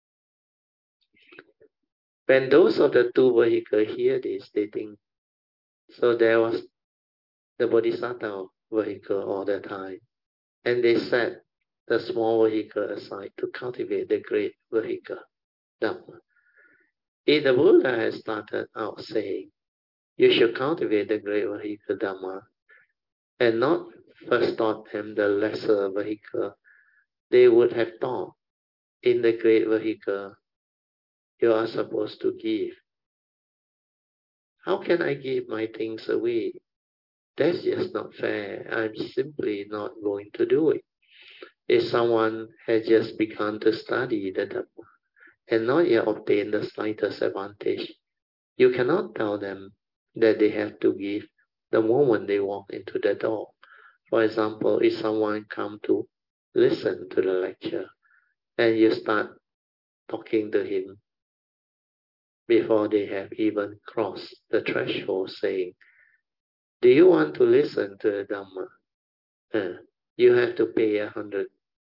When those of the 2 vehicles hear this, they think, so there was the Bodhisattva vehicle all the time. And they set the small vehicle aside to cultivate the great vehicle, Dhamma. If the Buddha has started out saying, you should cultivate the great vehicle, Dhamma, and not first taught them the lesser vehicle, they would have thought, in the great vehicle, you are supposed to give. How can I give my things away? That's just not fair. I'm simply not going to do it. If someone has just begun to study the Dhamma and not yet obtained the slightest advantage, you cannot tell them that they have to give the moment they walk into the door. For example, if someone comes to listen to the lecture and you start talking to him before they have even crossed the threshold, saying, do you want to listen to the Dhamma? You have to pay $100.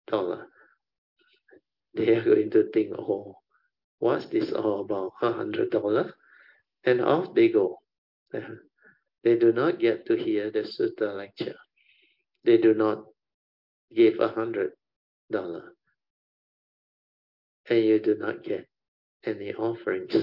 They are going to think, oh, what's this all about? $100? And off they go. They do not get to hear the sutta lecture. They do not give $100. And you do not get any offerings.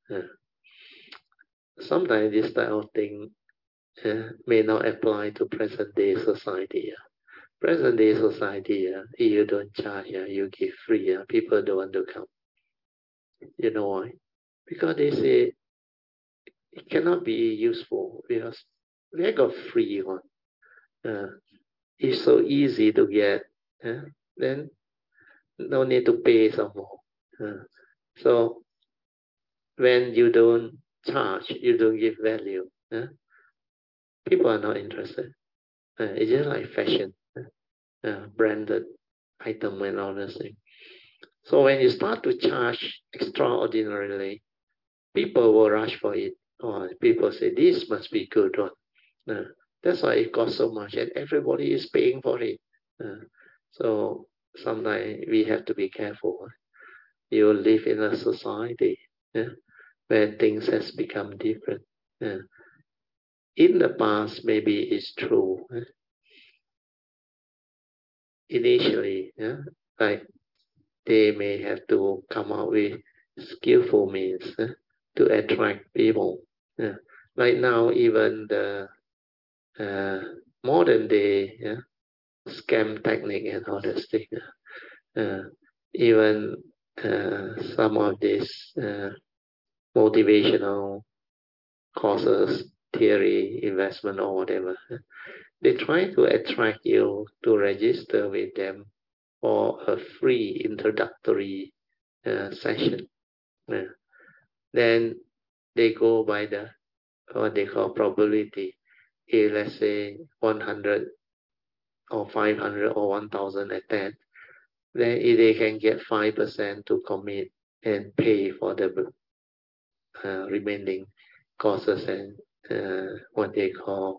Sometimes this type of thing may not apply to present day society. Present day society, if you don't charge, you give free, people don't want to come. You know why? Because they say it cannot be useful because we got free one. It's so easy to get, then no need to pay some more. So when you don't charge, you don't give value, people are not interested. It's just like fashion, branded item and all this thing. So when you start to charge extraordinarily, people will rush for it. Or people say, this must be good one. That's why it costs so much and everybody is paying for it. So sometimes we have to be careful. You live in a society where things has become different. In the past, maybe it's true. Initially, like they may have to come up with skillful means to attract people. Like now, even the modern day scam technique and all this thing. Even some of these motivational courses, theory, investment, or whatever, they try to attract you to register with them for a free introductory session. Then they go by the what they call probability. If let's say 100 or 500 or 1,000 attend, then if they can get 5% to commit and pay for the remaining courses and what they call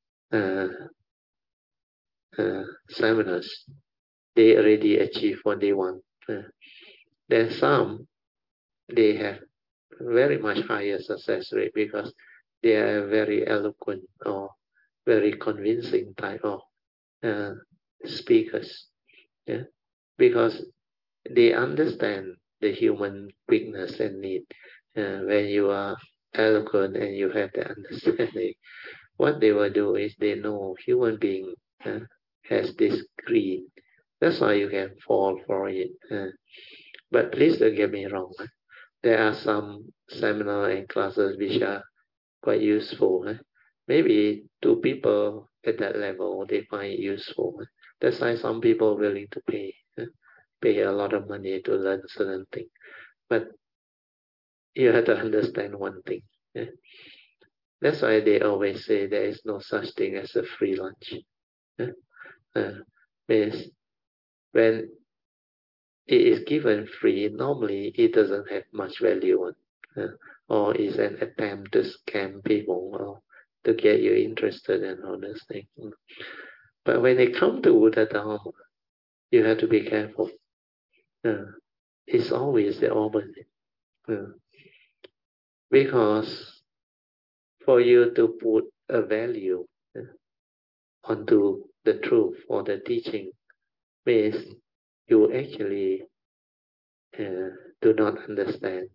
seminars, they already achieve what they want. Then some, they have very much higher success rate because they are very eloquent or very convincing type of speakers. Because they understand the human weakness and need. When you are eloquent and you have the understanding, what they will do is they know human being has this greed. That's why you can fall for it. But please don't get me wrong. There are some seminars and classes which are quite useful. Maybe to people at that level, they find it useful. That's why some people are willing to pay. pay a lot of money to learn certain thing. But you have to understand one thing. Yeah? That's why they always say there is no such thing as a free lunch. Yeah? Means when it is given free, normally it doesn't have much value, or is an attempt to scam people or to get you interested in all those things. But when it comes to Buddha Dharma, you have to be careful. It's always the opposite. Because for you to put a value onto the truth or the teaching means you actually do not understand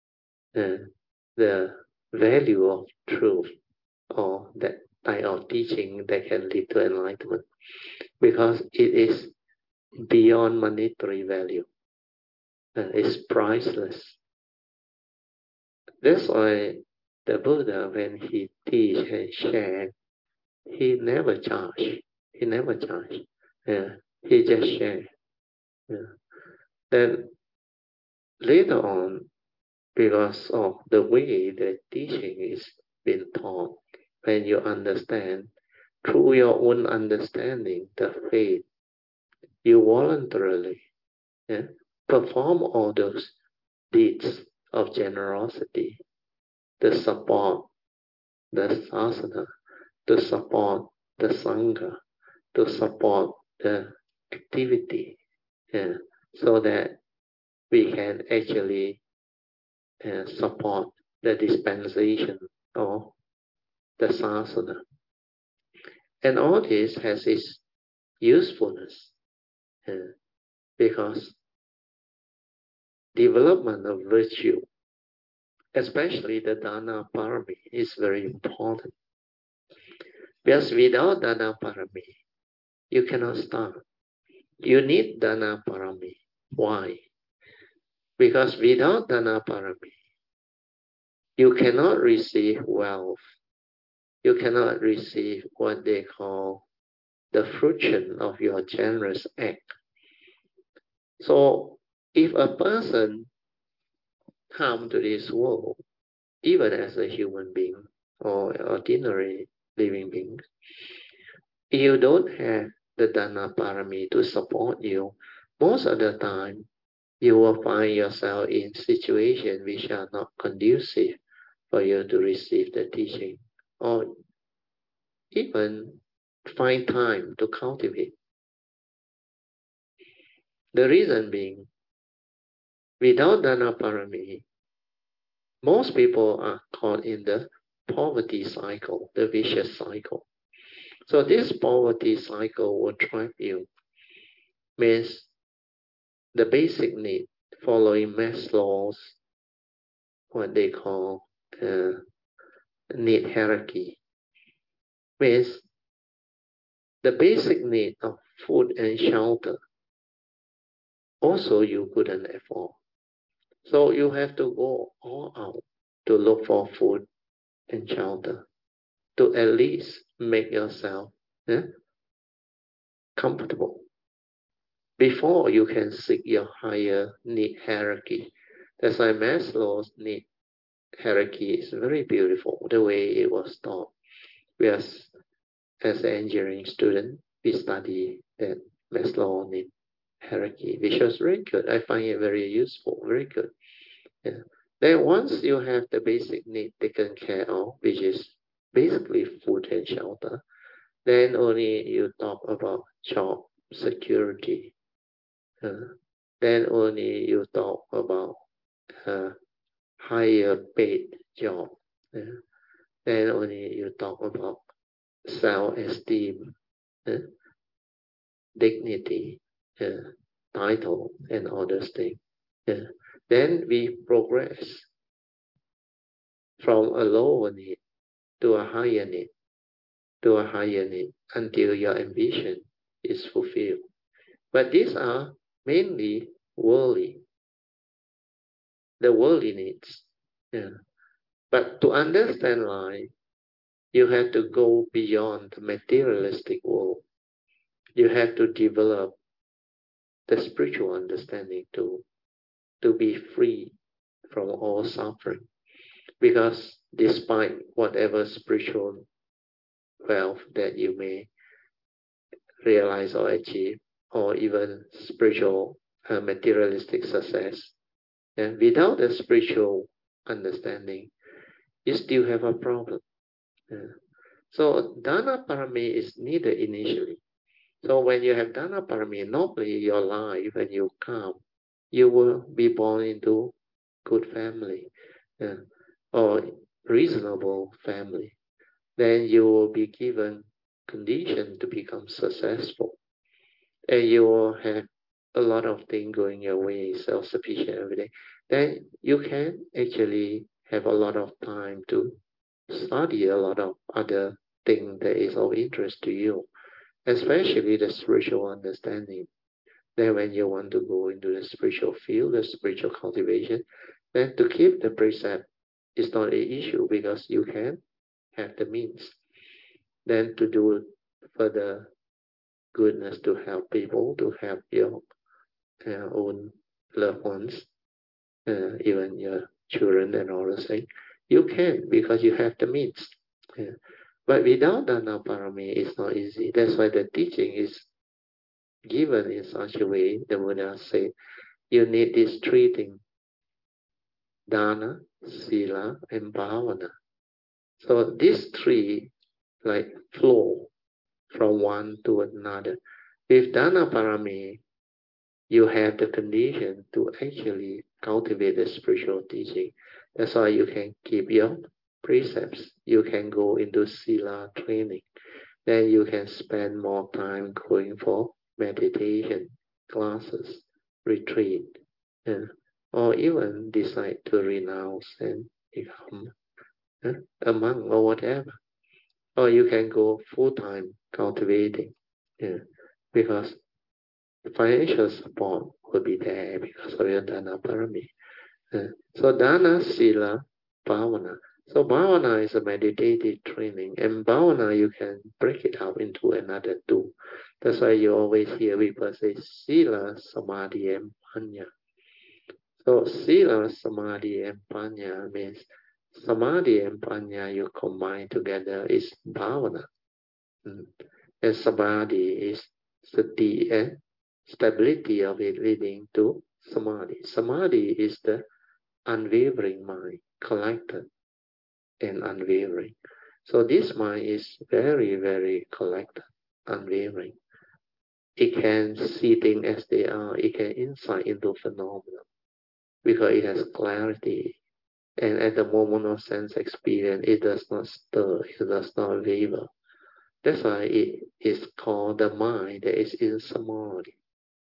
the value of truth or that type of teaching that can lead to enlightenment, because it is beyond monetary value. It's priceless. That's why the Buddha, when he teach and share, he never charge. He never charge. He just share. Then later on, because of the way the teaching is being taught, when you understand through your own understanding the faith, you voluntarily perform all those deeds of generosity to support the sasana, to support the sangha, to support the activity, so that we can actually support the dispensation of the sasana. And all this has its usefulness, because development of virtue, especially the dana parami, is very important. Because without dana parami, you cannot start. You need dana parami. Why? Because without dana parami, you cannot receive wealth. You cannot receive what they call the fruition of your generous act. So if a person comes to this world, even as a human being or ordinary living being, you don't have the dana parami to support you, most of the time you will find yourself in situations which are not conducive for you to receive the teaching, or even find time to cultivate. The reason being, without dana parami, most people are caught in the poverty cycle, the vicious cycle. So this poverty cycle will trap you. Means the basic need, following Maslow's, what they call need hierarchy, means the basic need of food and shelter also you couldn't afford. So you have to go all out to look for food and shelter, to at least make yourself comfortable before you can seek your higher need hierarchy. That's why Maslow's need hierarchy is very beautiful, the way it was taught. Whereas as an engineering student, we study that Maslow need hierarchy, which was very good. I find it very useful, very good. Then once you have the basic need taken care of, which is basically food and shelter, then only you talk about job security. Then only you talk about higher paid job. Then only you talk about self-esteem, dignity, title, and all those things. Then we progress from a lower need to a higher need, to a higher need, until your ambition is fulfilled. But these are mainly worldly, the worldly needs. But to understand life, you have to go beyond the materialistic world. You have to develop the spiritual understanding to be free from all suffering. Because despite whatever spiritual wealth that you may realize or achieve, or even spiritual materialistic success, and without the spiritual understanding, you still have a problem. So Dana Parami is needed initially. So when you have Dana Parami, normally your life, when you come, you will be born into good family or reasonable family. Then you will be given condition to become successful. And you will have a lot of things going your way, self-sufficient every day. Then you can actually have a lot of time to study a lot of other things that is of interest to you, especially the spiritual understanding. Then when you want to go into the spiritual field, the spiritual cultivation, then to keep the precept is not an issue because you can have the means. Then to do further goodness, to help people, to help your own loved ones, even your children and all those things, you can because you have the means. But without Dana Parami, it's not easy. That's why the teaching is given in such a way. The Buddha said, you need these three things: Dana, Sila, and Bhavana. So these three like flow from one to another. With Dana Parami, you have the condition to actually cultivate the spiritual teaching. That's why you can keep your precepts. You can go into Sila training. Then you can spend more time going for meditation classes, retreat, or even decide to renounce and become a monk or whatever. Or you can go full-time cultivating, because financial support will be there because of your Dana Parami. So Dana, Sila, Bhavana. So Bhavana is a meditative training, and Bhavana you can break it up into another two. That's why you always hear people say Sila, Samadhi, and Panya. So Sila, Samadhi, and Panya means Samadhi and Panya you combine together is Bhavana. And Samadhi is sati and stability of it leading to Samadhi. Samadhi is the unwavering mind, collected and unwavering. So this mind is very, very collected, unwavering. It can see things as they are. It can insight into phenomena because it has clarity. And at the moment of sense experience, it does not stir, it does not waver. That's why it is called the mind that is in Samadhi.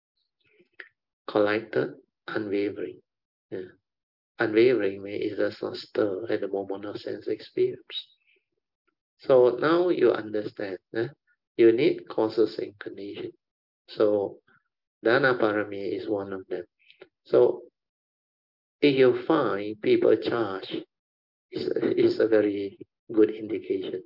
Collected, unwavering. Unwavering means it does not stir at the moment of sense experience. So now you understand. You need causes and condition. So Dana Parami is one of them. So if you find people charge, is a very good indication.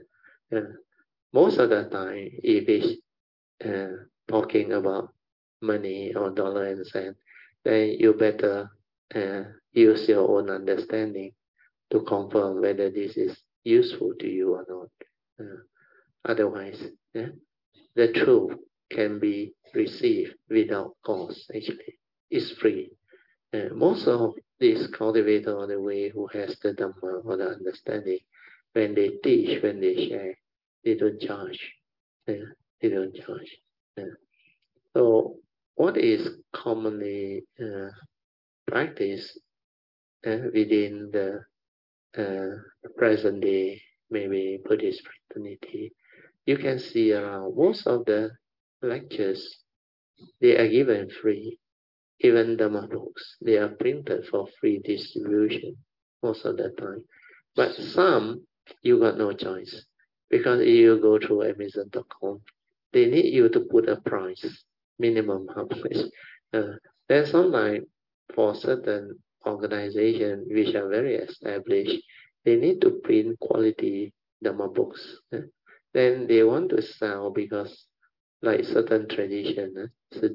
Most of the time, if it's talking about money or dollar and cent, then you better use your own understanding to confirm whether this is useful to you or not. Otherwise, the truth can be received without cost. Actually, it's free. Most of these cultivators on the way who has the Dhamma or the understanding, when they teach, when they share, they don't charge. They don't charge. So what is commonly practiced within the present day, maybe Buddhist fraternity, you can see around most of the lectures, they are given free. Even Dhamma books, they are printed for free distribution most of the time. But some, you got no choice. Because if you go through Amazon.com, they need you to put a price, minimum price. Then sometimes for certain organizations which are very established, they need to print quality Dhamma books. Then they want to sell because like certain tradition,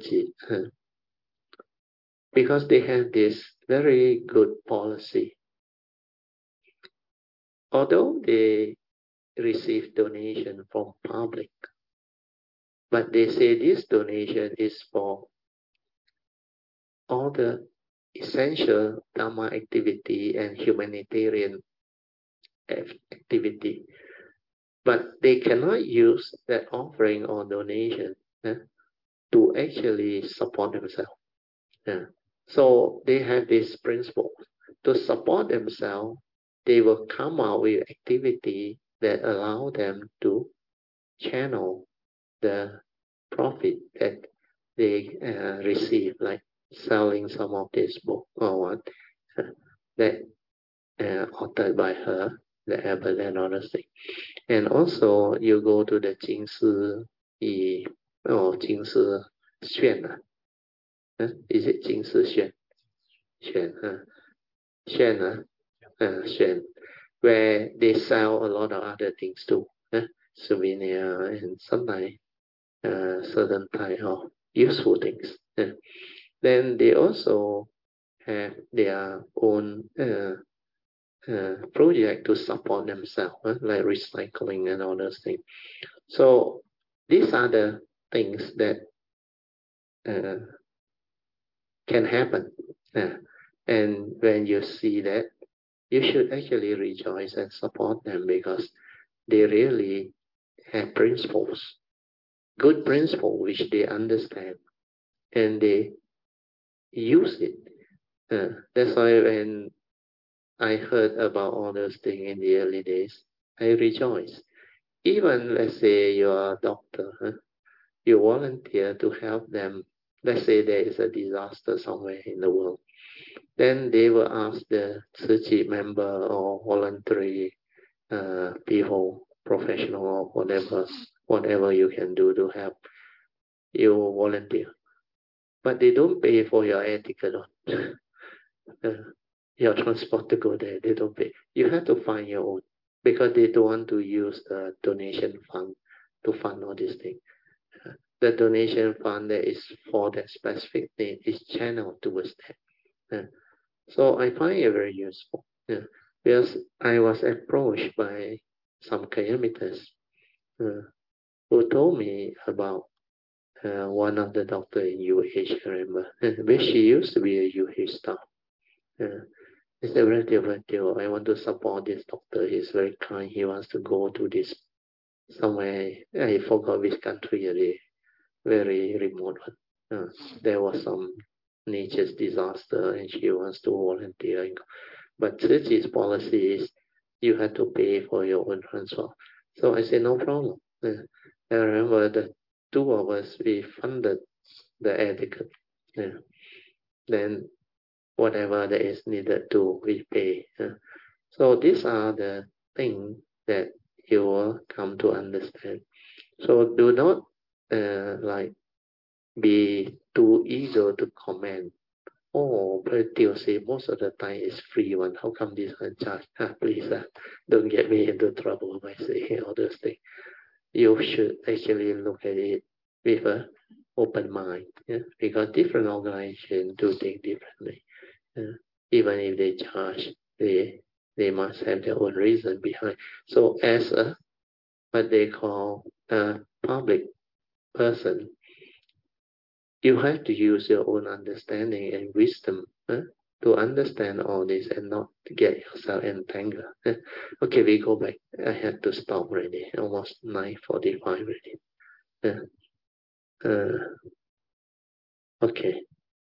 because they have this very good policy. Although they receive donation from public, but they say this donation is for all the essential Dharma activity and humanitarian activity. But they cannot use that offering or donation to actually support themselves. So they have this principle. To support themselves, they will come out with activity that allow them to channel the profit that they receive, like selling some of this book or what that authored by her, the abbot and other things. And also you go to the 经师以 or 经师炫 is it 经师炫 Xuan, where they sell a lot of other things too, souvenir and sometimes certain type of useful things. Then they also have their own project to support themselves, like recycling and all those things. So these are the things that can happen. And when you see that, you should actually rejoice and support them because they really have principles, good principles which they understand and they use it. That's why when I heard about all those things in the early days, I rejoice. Even let's say you're a doctor, you volunteer to help them. Let's say there is a disaster somewhere in the world. Then they will ask the Tzu Chi member or voluntary people, professional or whatever you can do to help. You volunteer. But they don't pay for your air ticket your transport to go there. They don't pay. You have to find your own because they don't want to use the donation fund to fund all these things. The donation fund that is for that specific thing is channeled towards that. So I find it very useful because I was approached by some kilometers who told me about one of the doctor in UH, I remember, where she used to be a UH staff. It's a relative, I want to support this doctor. He's very kind. He wants to go to this somewhere. I forgot which country it is. Very remote one. There was some nature's disaster and she wants to volunteer. But Tzu Chi's policy is you have to pay for your own transport. So I said, no problem. I remember the two of us, we funded the air ticket. Then whatever that is needed to, we pay. So these are the things that you will come to understand. So do not like be too eager to comment. Oh, but they'll say most of the time it's free one. How come this one charge? Please don't get me into trouble by saying all those things. You should actually look at it with an open mind, because different organizations do things differently. Even if they charge, they must have their own reason behind. So as a what they call a public person, you have to use your own understanding and wisdom to understand all this and not get yourself entangled. Okay, we go back. I had to stop already. Almost 9:45 already. Okay.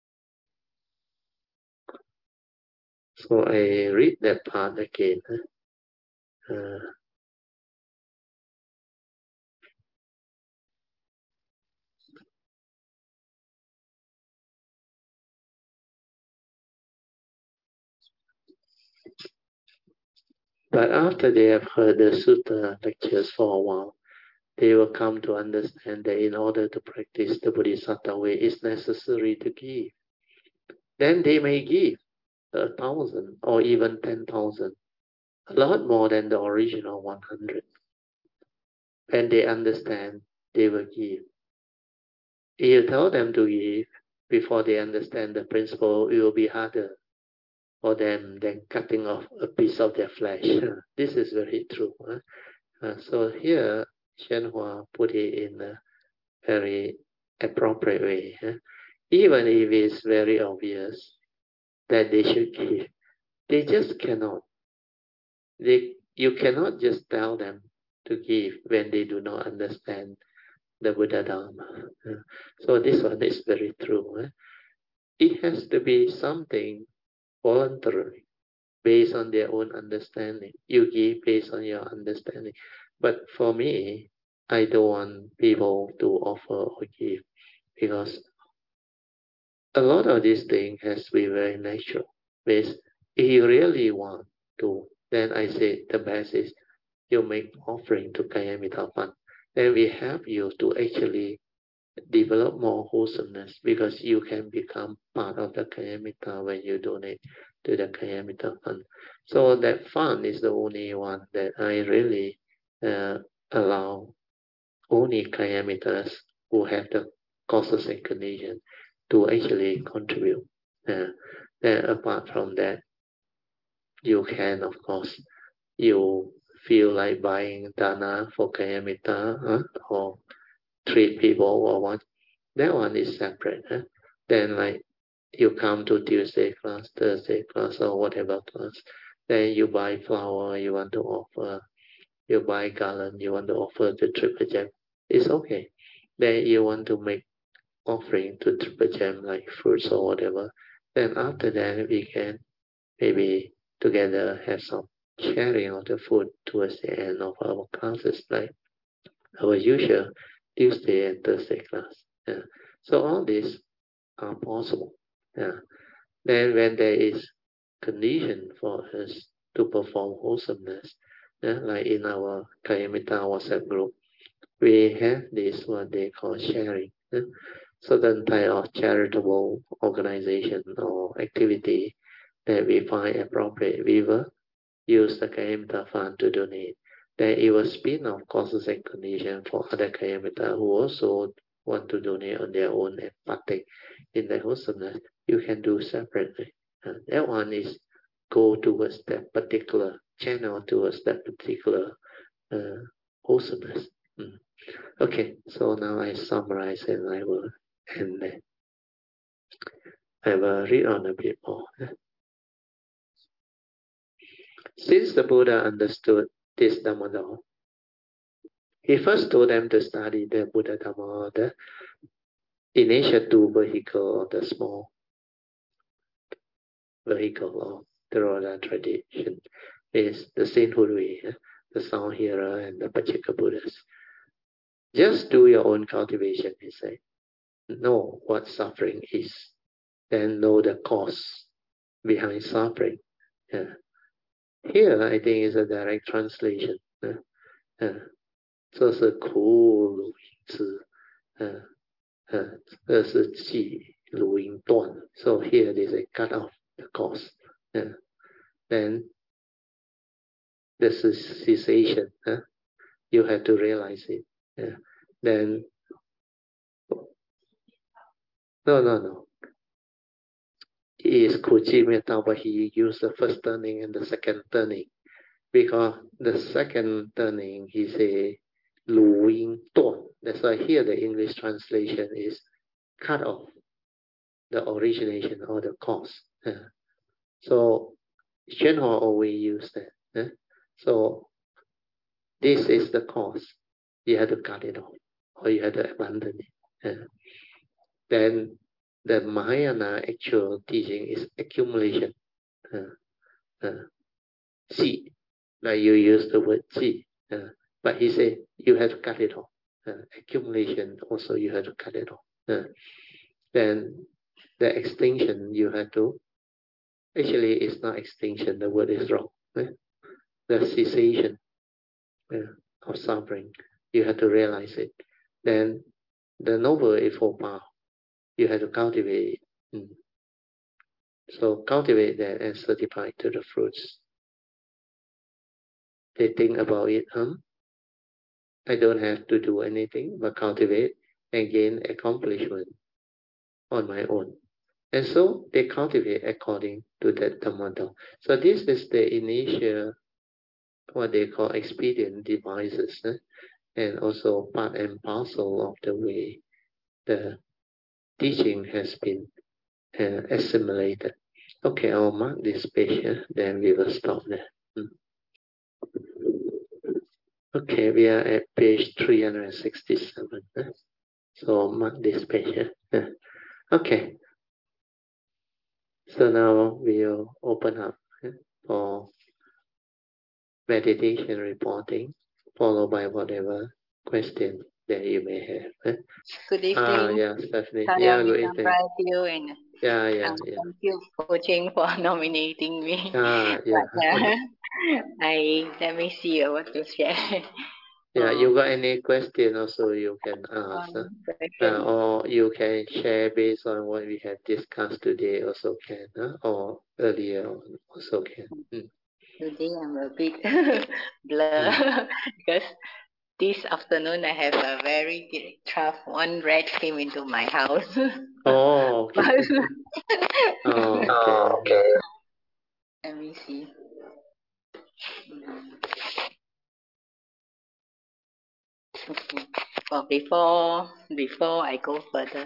So I read that part again. But after they have heard the sutta lectures for a while, they will come to understand that in order to practice the Bodhisattva way, it's necessary to give. Then they may give 1,000 or even 10,000, a lot more than the original 100. When they understand, they will give. you tell them to give before they understand the principle, it will be harder for them than cutting off a piece of their flesh. This is very true. So here, Shenhua put it in a very appropriate way. Even if it's very obvious that they should give, they just cannot. You cannot just tell them to give when they do not understand the Buddha Dharma. So this one is very true. It has to be something voluntary, based on their own understanding. You give based on your understanding. But for me, I don't want people to offer or give because a lot of these things has to be very natural. Based, if you really want to, then I say the best is you make offering to Kayamita Fund. Then we help you to actually develop more wholesomeness because you can become part of the Kayamita when you donate to the Kayamita Fund. So that fund is the only one that I really allow only Kayamitas who have the causes and conditions to actually contribute. Then apart from that, you can, of course, you feel like buying dana for Kayamita or treat people or what, that one is separate. Then like you come to Tuesday class, Thursday class, or whatever class, then you buy flower you want to offer, you buy garland you want to offer to Triple Gem, it's okay. Then you want to make offering to Triple Gem like fruits or whatever, then after that we can maybe together have some sharing of the food towards the end of our classes, like our usual Tuesday and Thursday class. So all these are possible. Then when there is condition for us to perform wholesomeness, like in our Kayamita WhatsApp group, we have this what they call sharing. Certain type of charitable organization or activity that we find appropriate, we will use the Kayamita fund to donate. Then it will spin off causes and conditions for other Kayamita who also want to donate on their own and partake in the wholesomeness. You can do separately. That one is go towards that particular channel, towards that particular wholesomeness. Okay, so now I summarize and I will end there. I will read on a bit more. Since the Buddha understood this Dhamma law, he first told them to study the Buddha Dhamma, the initial two vehicle, the small vehicle of the Roda tradition, is the sainthood way, the sound hearer, and the Pacceka Buddhas. Just do your own cultivation, he said. Know what suffering is, then know the cause behind suffering. Here, I think is a direct translation. 这是苦如影子，这是气如影断。So here they say cut off the cause. Then this is cessation. You have to realize it. Then no. It is Kuchi Metta, but he used the first turning and the second turning. Because the second turning, he say Lu Ying Duan. That's why here the English translation is cut off the origination or the cause. So Shenhua always use that. So this is the cause. You have to cut it off or you have to abandon it. Then the Mahayana actual teaching is accumulation. See, like you use the word see. But he said you have to cut it off. Accumulation also you have to cut it off. Then the extinction you have to, actually it's not extinction, the word is wrong. The cessation of suffering, you have to realize it. Then the Noble Eightfold Path, you have to cultivate it. So cultivate that and certify to the fruits. They think about it, I don't have to do anything but cultivate. and gain accomplishment on my own. And so they cultivate according to that model. So this is the initial, what they call expedient devices, and also part and parcel of the way the teaching has been assimilated. Okay, I'll mark this page here, then we will stop there. Okay, we are at page 367. So mark this page here. Okay, so now we'll open up for meditation reporting, followed by whatever question that you may have. Good evening, Yeah, Stephanie. Yeah, Sayami good evening. and Yeah. thank you, coaching, for nominating me. Yeah. But let me see what to share. Yeah, you got any question also you can ask. Question. Or you can share based on what we have discussed today also can, or earlier on also can. Today I'm a bit blur because this afternoon I have a very tough one rat came into my house. Oh, okay. Oh, okay. Let me see. Okay. Well, before I go further,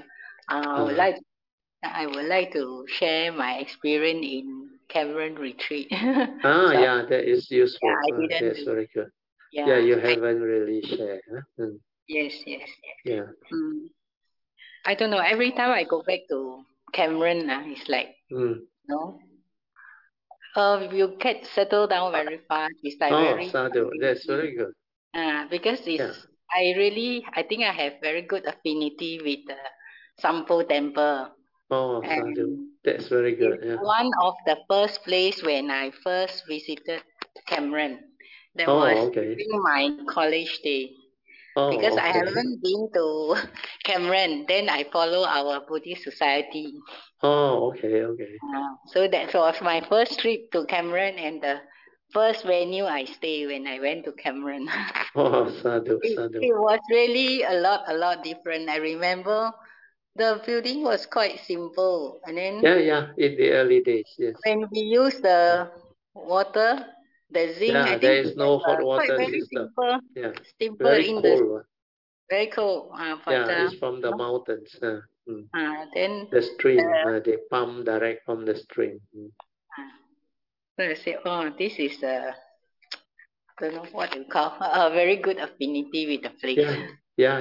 I would like to share my experience in Cameron Retreat. So Yeah, that is useful. I didn't That's do. very good. Yeah, Yeah, you haven't really shared. yes. Yeah. I don't know. Every time I go back to Cameron, it's like no. You get settled down very fast. It's like Oh, very sadhu. That's convenient. very good. Because Yeah. I think I have very good affinity with the Sampo Temple. Oh, sadhu. And That's very good. it's Yeah. one of the first place when I first visited Cameron. That was Oh, okay. during my college day. Because Oh, I okay. haven't been to Cameron, then I follow our Buddhist society. Oh, okay. So that was my first trip to Cameron and the first venue I stayed when I went to Cameron. Oh, sadhu. It was really a lot different. I remember the building was quite simple, and then Yeah. In the early days, yes. when we use the water, the zinc, I Yeah, think there it is no hot was quite water very system. simple, Yeah. simple Very in the cold. very cold. Yeah, it's from the mountains. Then The stream, they pump direct from the stream. so I say, oh, this is a don't know what you call a very good affinity with the place. Yeah.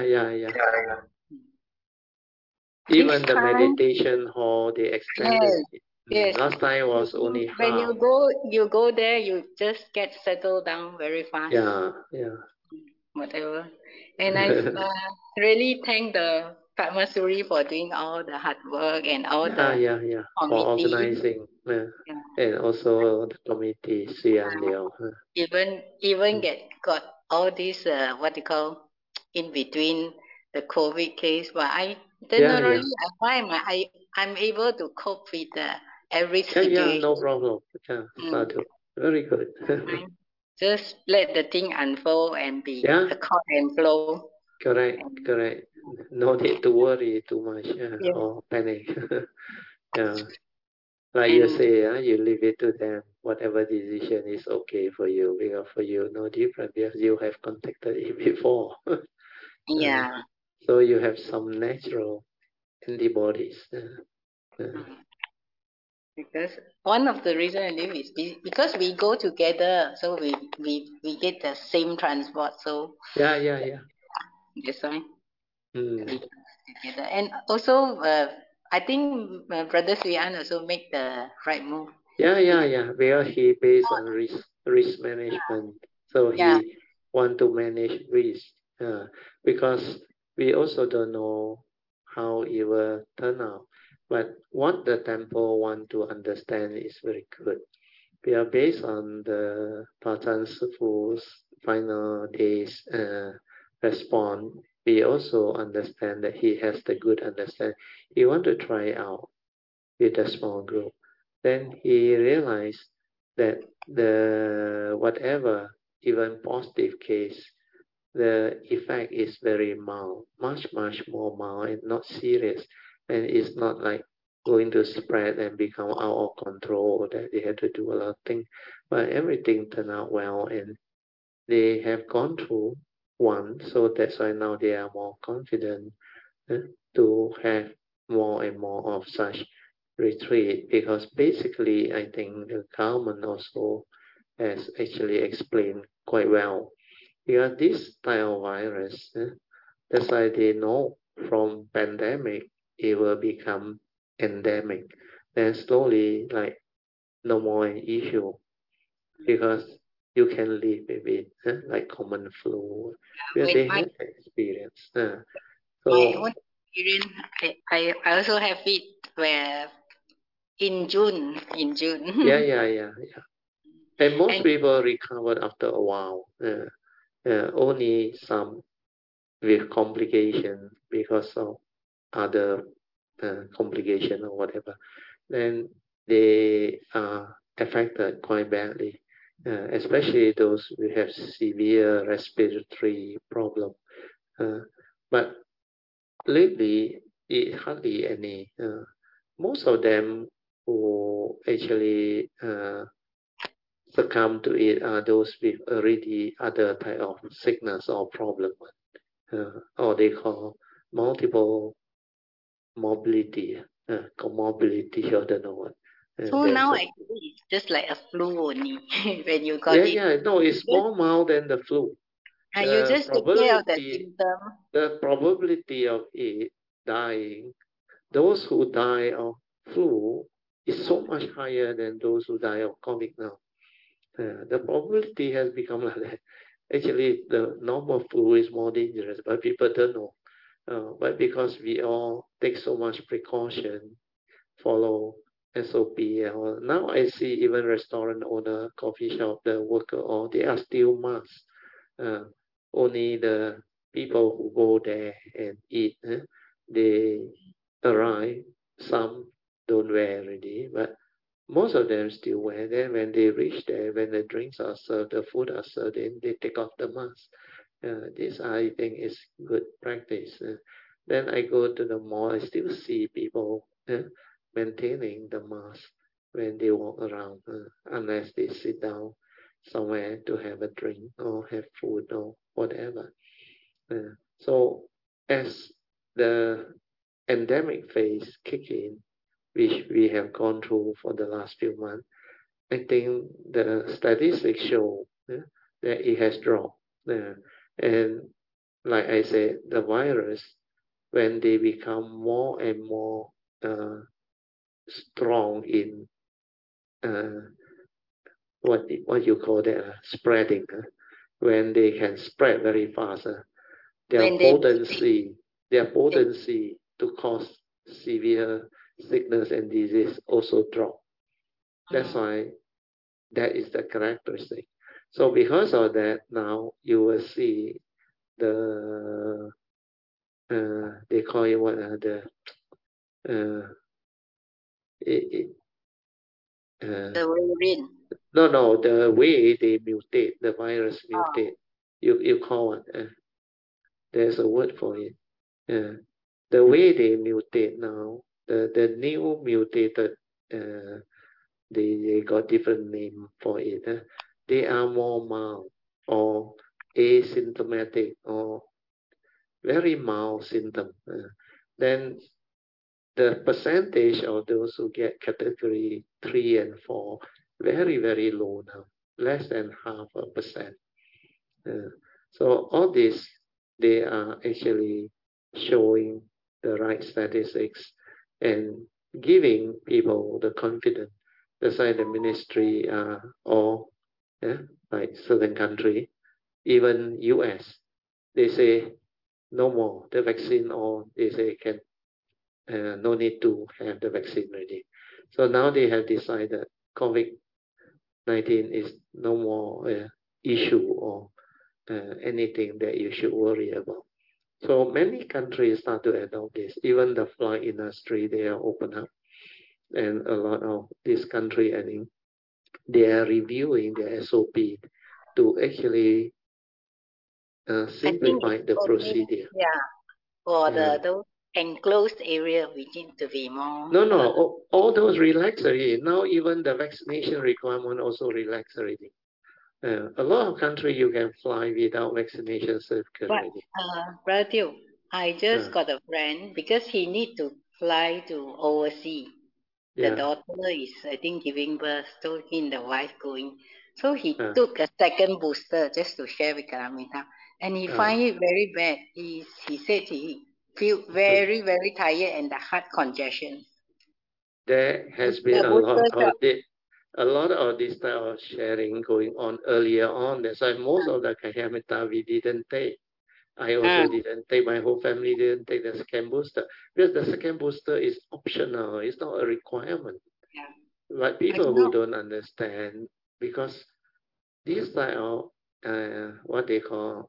This Even the time, meditation hall, they extended. yes. Last time was only When half. you go there, you just get settled down very fast. Yeah. Whatever. And I really thank the Padmasuri for doing all the hard work and all the Yeah. For committee. organizing. Yeah. And also the committee, Sian Liao. Even got all this what you call in between the COVID case, but I generally I find I'm able to cope with every Yeah, situation. no problem. Yeah, Mm. sadhu. Very good. I just let the thing unfold and be Yeah, accord and flow. correct. No need to worry too much Yes. or panic. Yeah, like you And say, you leave it to them. Whatever decision is okay for you, because for you no different because you have contacted it before. yeah. So you have some natural antibodies. Because one of the reason I live is because we go together, so we get the same transport, so Yeah. that's why Mm. we go together. And also, I think Brother Suyan also make the right move. Yeah. Because he based on risk management, so Yeah, he want to manage risk. Because we also don't know how it will turn out. But what the temple want to understand is very good. We are based on the Patan Sifu's final days response. We also understand that he has the good understanding. He want to try out with a small group. Then he realized that the whatever even positive case the effect is very mild, much more mild and not serious, and it's not like going to spread and become out of control that they have to do a lot of things, but everything turned out well, and they have gone through one, so that's why now they are more confident to have more and more of such retreat, because basically I think the government also has actually explained quite well, because this type of virus, that's why they know from pandemic it will become endemic, then slowly like no more an issue, because you can live with it, like common flu, because When they my had that experience. my own So experience, I also have it where in June, yeah, yeah, yeah, yeah. And most and people recovered after a while. Only some with complication because of other complication or whatever. Then they are affected quite badly, especially those who have severe respiratory problem. But lately, it hardly any. Most of them who actually succumb to it are those with already other type of sickness or problem, or they call multiple mobility, comorbidity, I don't know what. And so there's now a, actually it's just like a flu only when you got yeah, it. yeah, no, it's Just, more mild than the flu. you The just take care of the probability, symptom. the probability of it dying, those who die of flu is so much higher than those who die of COVID now. The probability has become like that. Actually, the normal flu is more dangerous, but people don't know. But because we all take so much precaution, follow SOP, now I see even restaurant owner, coffee shop, the worker, all they are still masks. Uh, Only the people who go there and eat, they arrive. Some don't wear already, but most of them still wear. Then when they reach there, when the drinks are served, the food are served, then they take off the mask. This I think is good practice. Then I go to the mall, I still see people maintaining the mask when they walk around, unless they sit down somewhere to have a drink or have food or whatever. So as the endemic phase kick in, which we have gone through for the last few months, I think the statistics show that it has dropped. And like I said, the virus, when they become more and more uh, strong in uh, what you call that, spreading, when they can spread very fast, their When they mutate. potency, their potency to cause severe sickness and disease also drop. That's Mm. why that is the characteristic. So because of that, now you will see the they call it what, uh, it, The variant. no, the way they mutate, the virus Oh, mutate. You call it, there's a word for it. The way they mutate now, the new mutated, uh, they got different name for it. They are more mild or asymptomatic or very mild symptom. Then the percentage of those who get category 3 and 4 very low now, less than 0.5%. Uh, so all this, they are actually showing the right statistics and giving people the confidence. That's why the ministry, or like certain country, even US, they say no more the vaccine, or they say can no need to have the vaccine ready. So now they have decided COVID-19 is no more issue or anything that you should worry about. So many countries start to adopt this. Even the flight industry, they are open up, and a lot of this country, I think, they are reviewing their SOP to actually simplify the procedure. Yeah, for those enclosed area, we need to be more. No, all those relax already. Now even the vaccination requirement also relax already. A lot of countries you can fly without vaccination certificate already. Brother Teo, I just got a friend because he need to fly to overseas. The daughter is, I think, giving birth, so he and the wife going. So he took a second booster just to share with Karamita. And he find it very bad. He said he feel very, very tired and the heart congestion. There has been a lot of this type of sharing going on earlier on. That's why most of the Kahyamita we didn't take. I also didn't take, my whole family didn't take the second booster. Because the second booster is optional, it's not a requirement. But people who don't understand, because this type of what they call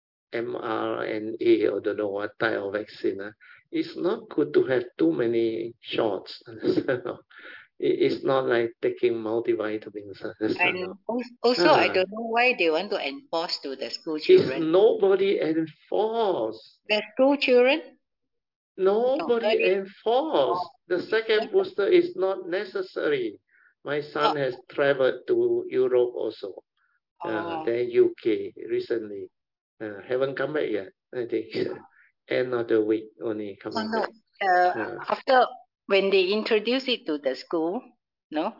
mRNA, or don't know what type of vaccine, it's not good to have too many shots. It's not like taking multivitamins. And also, I don't know why they want to enforce to the school children. It's nobody enforced. The school children? Nobody enforced. The second booster is not necessary. My son has traveled to Europe also, then UK recently. Haven't come back yet, I think. End of the week only coming back. After, when they introduce it to the school, no?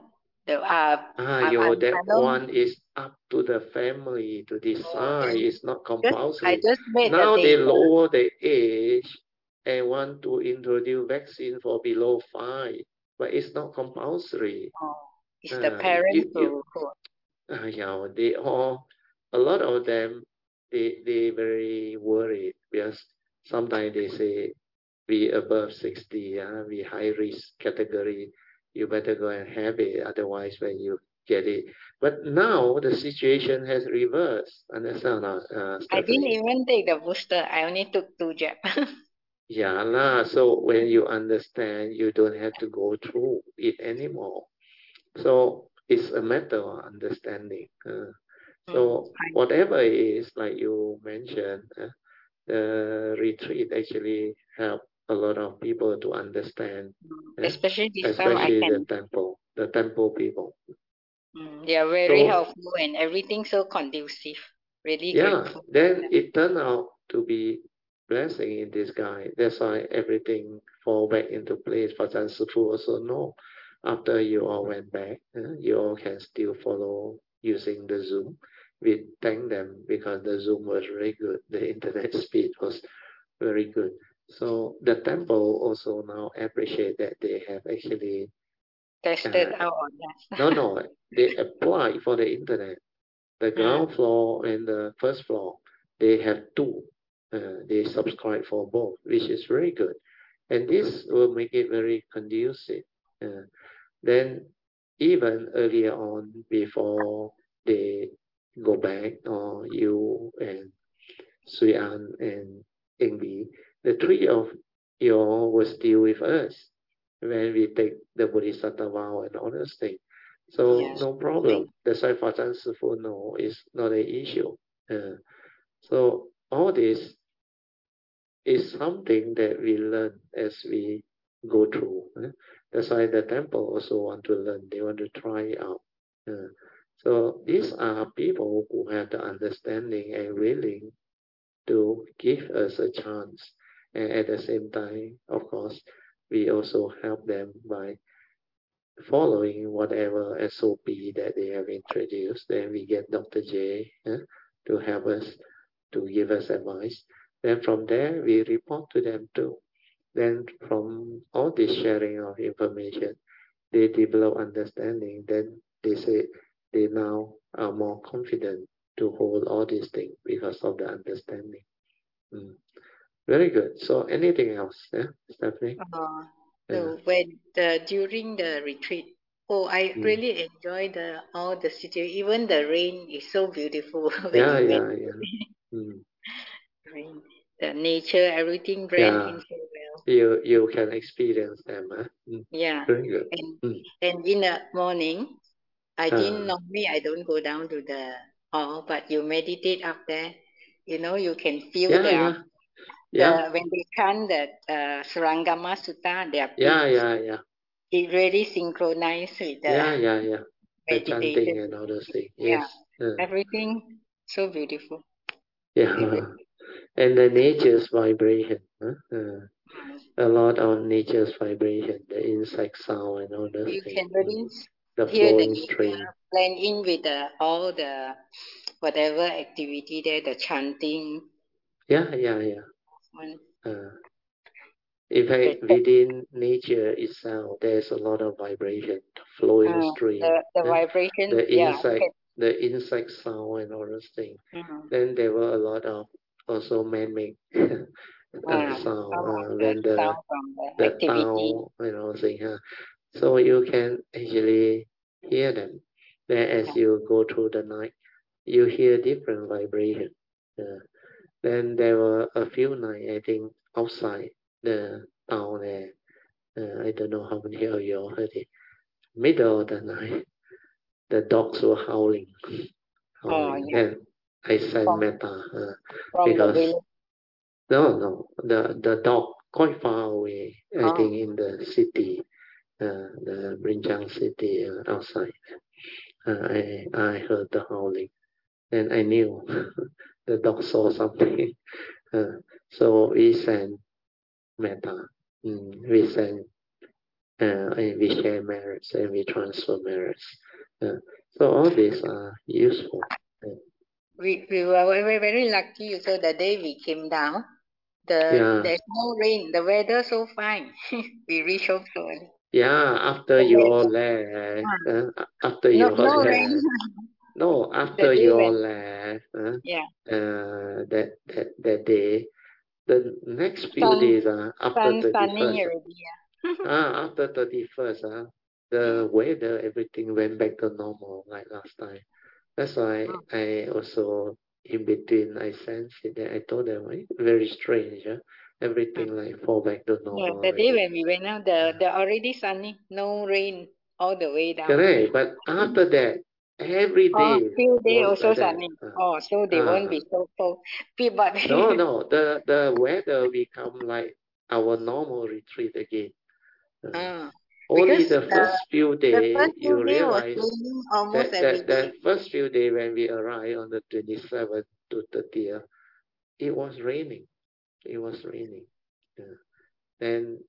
That one is up to the family to decide. It's not compulsory. Now they lower the age and want to introduce vaccine for below 5, but it's not compulsory. It's the parents who. They all, a lot of them, they very worried because sometimes they say we above 60, we high risk category. You better go and have it, otherwise when you get it. But now the situation has reversed. Understand? I didn't even take the booster. I only took 2 jabs. So when you understand, you don't have to go through it anymore. So it's a matter of understanding. So whatever it is, like you mentioned, the retreat actually helped a lot of people to understand, especially the temple people. They are very helpful and everything so conducive. Really grateful. Then it turned out to be blessing in disguise. That's why everything fall back into place. Fazan Sifu also know. After you all went back, you all can still follow using the Zoom. We thank them because the Zoom was very good. The internet speed was very good. So the temple also now appreciate that they have actually tested out on that. No, they apply for the internet. The ground floor and the first floor, they have 2. They subscribe for both, which is very good. And this will make it very conducive. Then even earlier on, before they go back, or you and Sui An and Eng Bi, the 3 of you all were still with us when we take the Bodhisattva vow and all those things. So no problem. That's why Fazan Sifu no is not an issue. So all this is something that we learn as we go through. That's why the temple also want to learn. They want to try it out. So these are people who have the understanding and willing to give us a chance. And at the same time, of course, we also help them by following whatever SOP that they have introduced. Then we get Dr. J to help us, to give us advice. Then from there, we report to them too. Then from all this sharing of information, they develop understanding. Then they say they now are more confident to hold all these things because of the understanding. Very good. So anything else, Stephanie? So when during the retreat, I really enjoy all the situation. Even the rain is so beautiful. Rain, the nature, everything blend in so well. You can experience them. Very good. And in the morning, I don't go down to the hall, but you meditate up there. You know, you can feel when they chant the Surangama Sutta, their feet. It really synchronized with the The chanting and all those things. Yes. Everything so beautiful. Yeah. And the nature's vibration. A lot of nature's vibration, the insect sound and all those you things. can really The hear the flowing stream. blend in with all the whatever activity there, the chanting. Yeah. In fact, within nature itself, there's a lot of vibration, flowing stream. The vibration, the insect sound and all those things. Then there were a lot of also man-made sound when the town, thing. So you can actually hear them. Then as you go through the night, you hear different vibration. Then there were a few nights, I think, outside the town there. I don't know how many of you heard it. Middle of the night, the dogs were howling. And I said metta because the dog quite far away. I think in the city, the Brinjang city outside. I heard the howling, and I knew the dog saw something. So we sent metta. We send and we share merits and we transfer merits. So all these are useful. We were very lucky. So the day we came down, there's no rain. The weather so fine. We reached home so early. Yeah, after you all left, after you all left. Rain. No, after you all left, that day, the next few days after 31st. After 31st, the weather, everything went back to normal like last time. That's why I also, in between, I sensed it. I told them, very strange. Everything like fall back to normal. Yeah, the day when we went out, the already sunny, no rain all the way down. Correct, but after that, every day. Few days also sunny. So they won't be so cold. But no, the weather become like our normal retreat again. Only the first few days you realize that the first few days when we arrived on the 27th to 30th, it was raining. It was raining. Then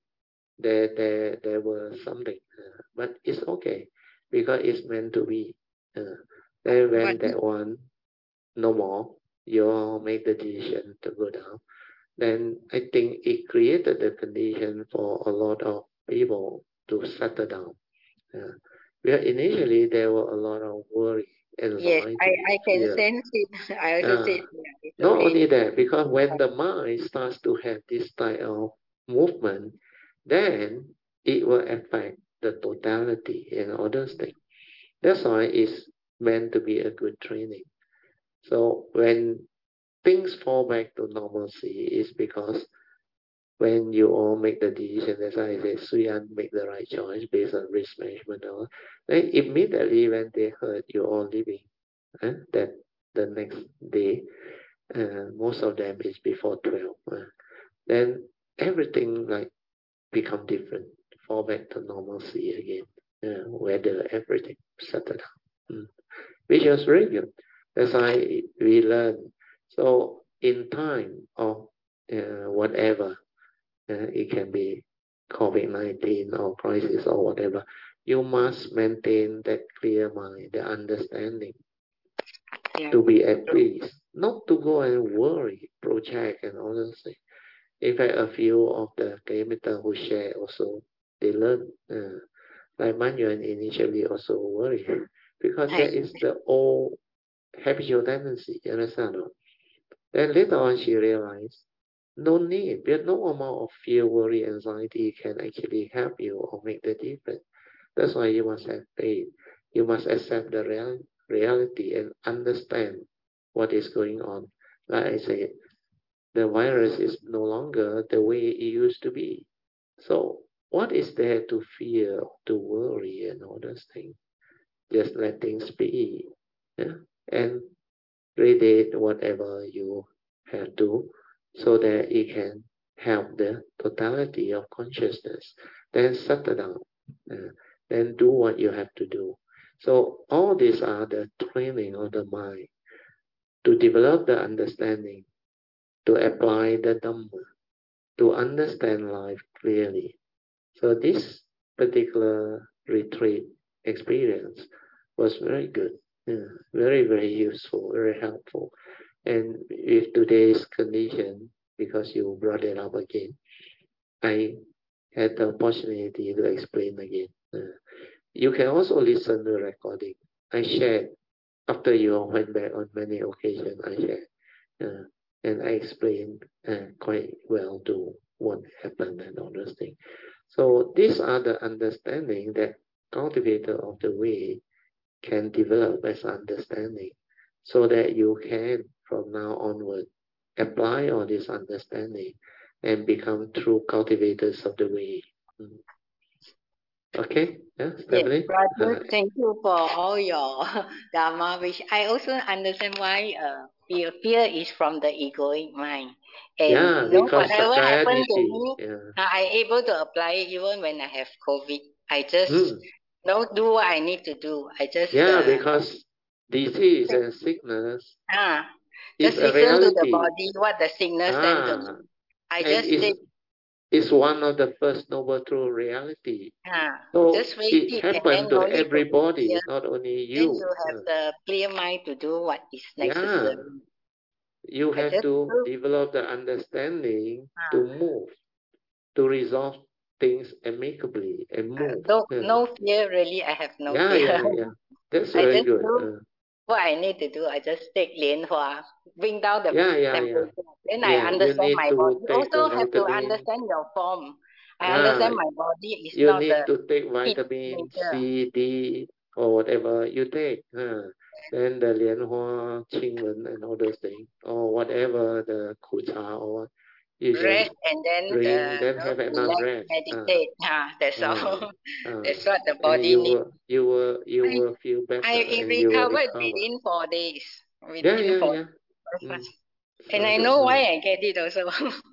there was something, but it's okay because it's meant to be. Then when that one no more, you all make the decision to go down. Then I think it created the condition for a lot of people to settle down. Where initially there were a lot of worry, anxiety. Yes, I can sense it. I also see it. Not only that, because when the mind starts to have this type of movement, then it will affect the totality and all those things. That's why it's meant to be a good training. So when things fall back to normalcy, is because when you all make the decision, as I say, Suyan make the right choice based on risk management, then immediately when they heard you all leaving, that the next day, most of them is before 12, then everything like become different, fall back to normalcy again, weather, everything settle down, which was very good. That's why we learn. So in time of whatever, it can be COVID-19 or crisis or whatever, you must maintain that clear mind, the understanding, to be at peace, not to go and worry, project and all those things. In fact, a few of the Kayamita who share also, they learn, like Manyuan initially also worried, because that is the old habitual tendency, you understand? Then later on she realized, no need, because no amount of fear, worry, anxiety can actually help you or make the difference. That's why you must have faith. You must accept the reality and understand what is going on. Like I said, the virus is no longer the way it used to be. So what is there to fear, to worry and all those things? Just let things be. Yeah? And radiate whatever you that it can help the totality of consciousness. Then settle down. Then do what you have to do. So all these are the training of the mind to develop the understanding, to apply the Dhamma, to understand life clearly. So this particular retreat experience was very good, very, very useful, very helpful. And with today's condition, because you brought it up again, I had the opportunity to explain again. You can also listen to the recording. I shared, after you went back on many occasions, I shared. And I explained quite well to what happened and all those things. So these are the understanding that cultivator of the way can develop as understanding, so that you can, from now onward, apply all this understanding and become true cultivators of the way. Okay, yeah, Stephanie? Yes, brother, thank you for all your Dharma, which I also understand why fear is from the egoic mind. And Yeah, because whatever Sakaya happened to Ditti. me, Yeah. I able to apply it even when I have COVID. I just do what I need to do. I just because disease and sickness is just a listen to the reality. body, what the sickness sent to me. I And just take it's one of the first noble true reality. So just face it it, and happened then to no need to everybody, fear. not only Then you. you have the clear mind to do what is necessary. You I have just to do. develop the understanding to move, to resolve things amicably and move. No fear, really. I have no fear. That's I very just good. do what I need to do. I just take Lian Hua, bring down the temperature. Then I You understand need my to body. take the Also have to vitamin. understand your form. I understand my body is You not need the to take heat vitamin nature. C, D, or whatever you take. Then the Lian Hua, Qingwen, and all those things, or whatever the Ku Cha or you Rest just and then drink, then have enough relax, rest. meditate. That's all. That's what the And body needs. you will feel better, I and you will recovered recover. within 4 days. Yeah. And I know why I get it also.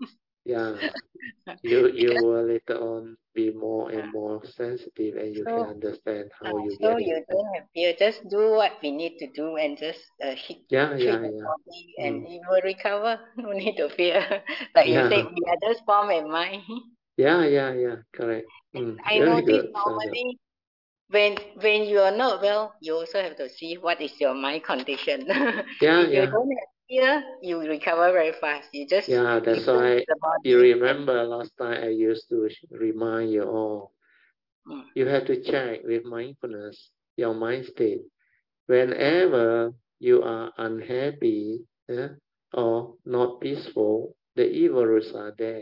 You will later on be more and more sensitive, and you can understand how you So get it. you don't have fear. Just do what we need to do and just treat the body, and it will recover. No need to fear. Like you said, we are just form and mind. Correct. I Very notice good. normally when you are not well, you also have to see what is your mind condition. If you don't have fear, you recover very fast. You just That's listen why to the body. you remember last time I used to remind you all. You have to check with mindfulness your mind state. Whenever you are unhappy or not peaceful, the evil roots are there.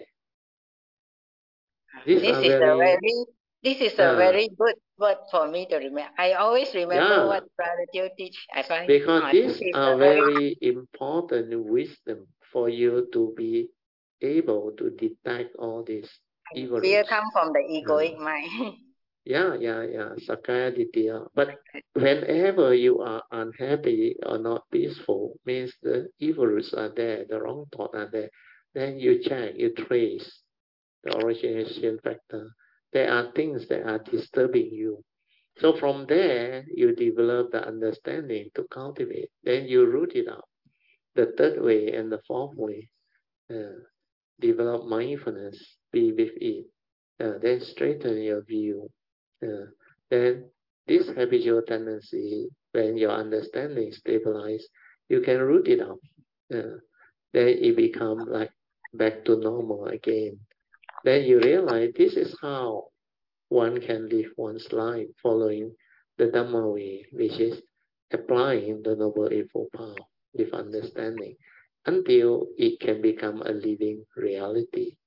This is a very good word for me to remember. I always remember what Brother Joe teach. I find because these are very important wisdom for you to be able to detect all these evil fear roots. come from the egoic mind. Sakaya Ditya. But whenever you are unhappy or not peaceful, means the evil roots are there, the wrong thoughts are there. Then you check, you trace the origination factor. There are things that are disturbing you. So from there, you develop the understanding to cultivate. Then you root it out. The third way and the fourth way, develop mindfulness, be with it. Then straighten your view. Then this habitual tendency, when your understanding stabilize, you can root it out. Then it become like back to normal again. Then you realize this is how one can live one's life following the Dhamma way, which is applying the Noble Eightfold Path with understanding until it can become a living reality.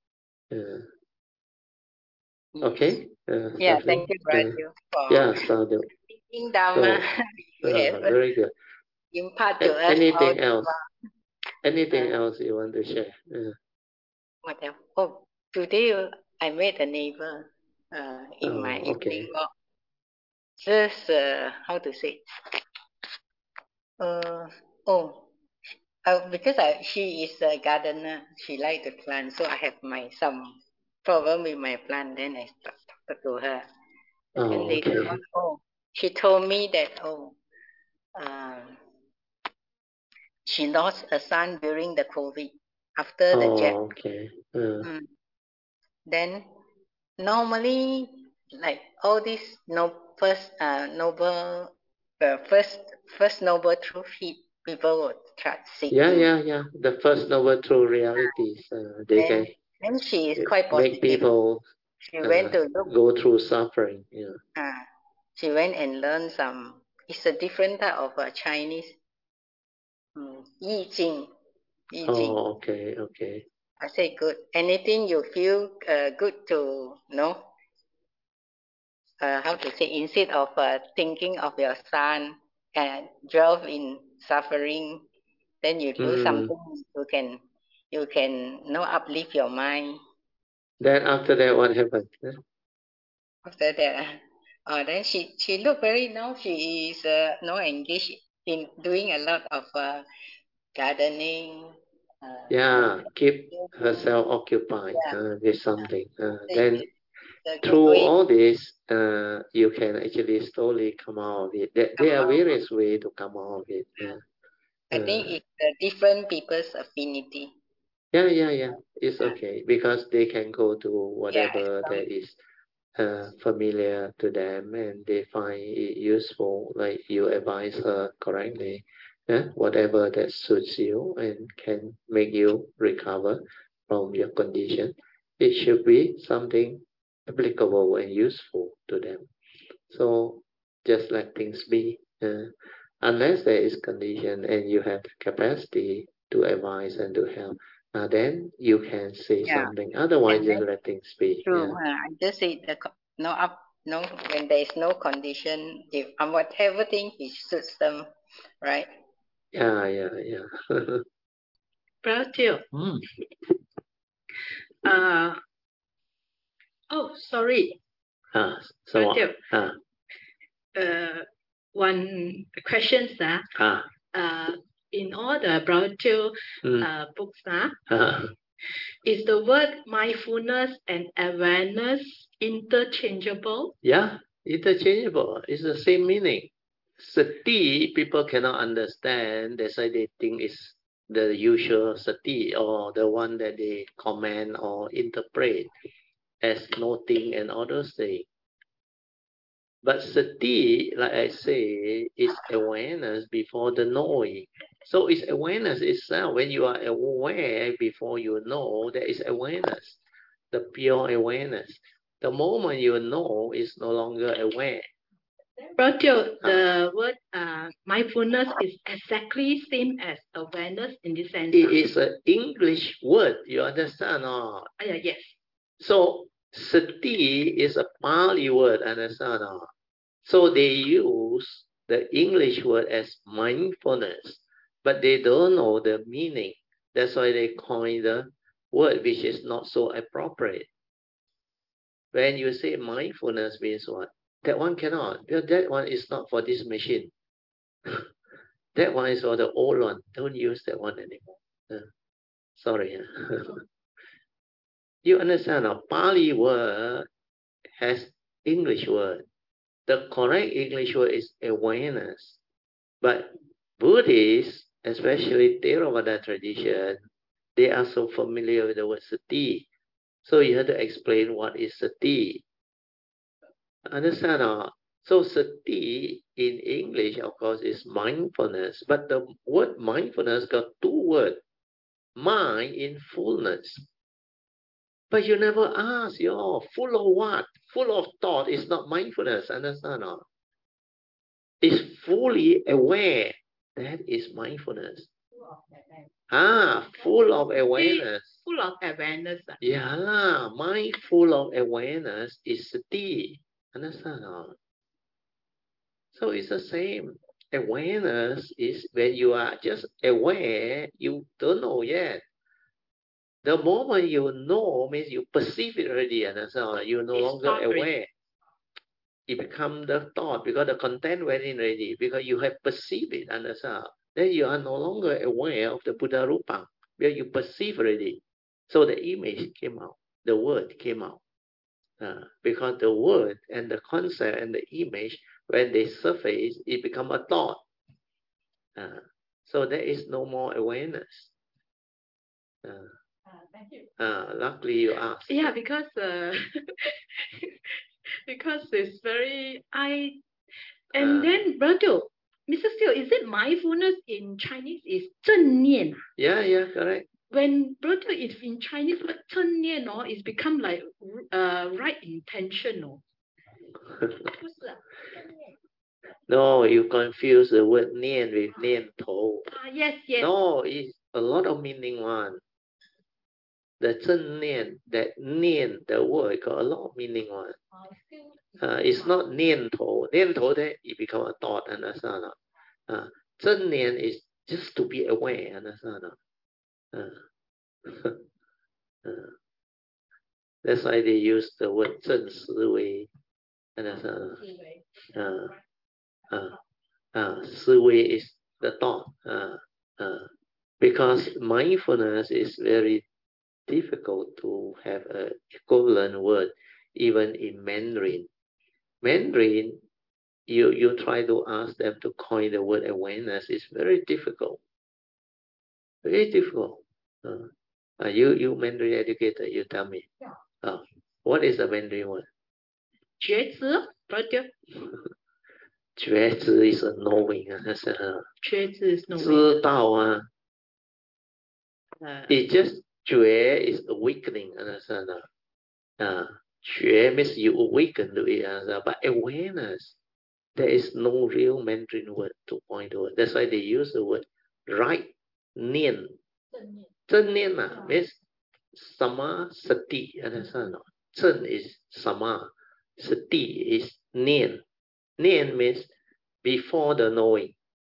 Okay? Thank you, Brother, for speaking Dhamma. Very good. Impart to us Anything else? Anything else you want to share? What else? Oh, today I met a neighbor in my evening walk. Just how to say? Because she is a gardener, she like the plant, so I have some problem with my plant. Then I talk to her, and Oh, later okay. on, she told me that she lost a son during the COVID after the jab. Oh, okay. Then normally, like all these first noble truth people would try seeking. Yeah. The first noble true realities, they can Then she is quite make positive. people She went to look. go through suffering. Yeah. She went and learned some. It's a different type of Chinese Yi Jing. Oh, okay. I say good. Anything you feel good to know. How to say, instead of thinking of your son and drove in suffering, then you do something you can uplift your mind. Then after that, what happened? After that, then she look very now she is engaged in doing a lot of gardening. Yeah, keep herself occupied Yeah, with something. it's Then a good through way all this, you can actually slowly come out of it. to There come are out. various ways to come out of it. I think it's different people's affinity. Yeah. It's okay because they can go to Yeah, whatever that is familiar to them and they find it useful, like you advise her correctly. Whatever that suits you and can make you recover from your condition, it should be something applicable and useful to them. So just let things be. Unless there is condition and you have capacity to advise and to help, then you can say yeah. something. Otherwise, And just then let things be. true. Yeah. I just say no when there is no condition, if whatever thing it suits them, right? Yeah. Brother Teo, sorry. So Brother Teo, one question, sir. In all the Brother Teo books, is the word mindfulness and awareness interchangeable? Yeah, interchangeable. It's the same meaning. Sati, people cannot understand. That's why they think it's the usual sati or the one that they comment or interpret as noting and all those things. But sati, like I say, is awareness before the knowing. So it's awareness itself. When you are aware before you know, there is awareness, the pure awareness. The moment you know is no longer aware. Brother Teo, the word mindfulness is exactly same as awareness in this sense. It is an English word, you understand or not? Yes. So sati is a Pali word, understand or not? So they use the English word as mindfulness, but they don't know the meaning. That's why they coin the word which is not so appropriate. When you say mindfulness means what? That one cannot, because that one is not for this machine. That one is for the old one. Don't use that one anymore. Sorry. You understand? A Pali word has English word. The correct English word is awareness. But Buddhists, especially Theravada tradition, they are so familiar with the word sati. So you have to explain what is sati. Understand? So sati in English, of course, is mindfulness. But the word mindfulness got two words. Mind in fullness. But you never ask, full of what? Full of thought is not mindfulness. Understand? Is fully aware. That is mindfulness. Full of awareness. Full of awareness. Yeah, mind full of awareness is sati. Understand? So it's the same. Awareness is when you are just aware, you don't know yet. The moment you know means you perceive it already, understand? You're no longer aware. It becomes the thought because the content went in already because you have perceived it, understand? then you are no longer aware of the Buddha Rupa, where you perceive already. So the image came out, the word came out. Because the word and the concept and the image, when they surface, it become a thought. So there is no more awareness. Thank you. Luckily you asked. Yeah, because because it's very and then brother, Mr. Steele, is it mindfulness in Chinese is 正念? Yeah, correct. When brother is in Chinese, but 正念 is become like right intention. No, you confuse the word 念 with 念头. Yes. No, it's a lot of meaning one. The 正念, that 念, the word got a lot of meaning one. It's not 念头. 念头 that it become a thought, understand? 正念 is just to be aware, understand? That's why they use the word 正思维, understand? 思维 is the thought. Because mindfulness is very difficult to have an equivalent word, even in Mandarin. Mandarin, you try to ask them to coin the word awareness, it's very difficult. Very difficult. You Mandarin educator, you tell me. What is the Mandarin word? 觉知, brother. 觉知 is a knowing. 觉知 is knowing. 知道 it just 觉 is awakening, understand? 觉 means you awaken to it, but awareness, there is no real Mandarin word to point to it. That's why they use the word right, 念. 正念 means sama sati, understand? 正 is sama, sati is 念. 念 means before the knowing.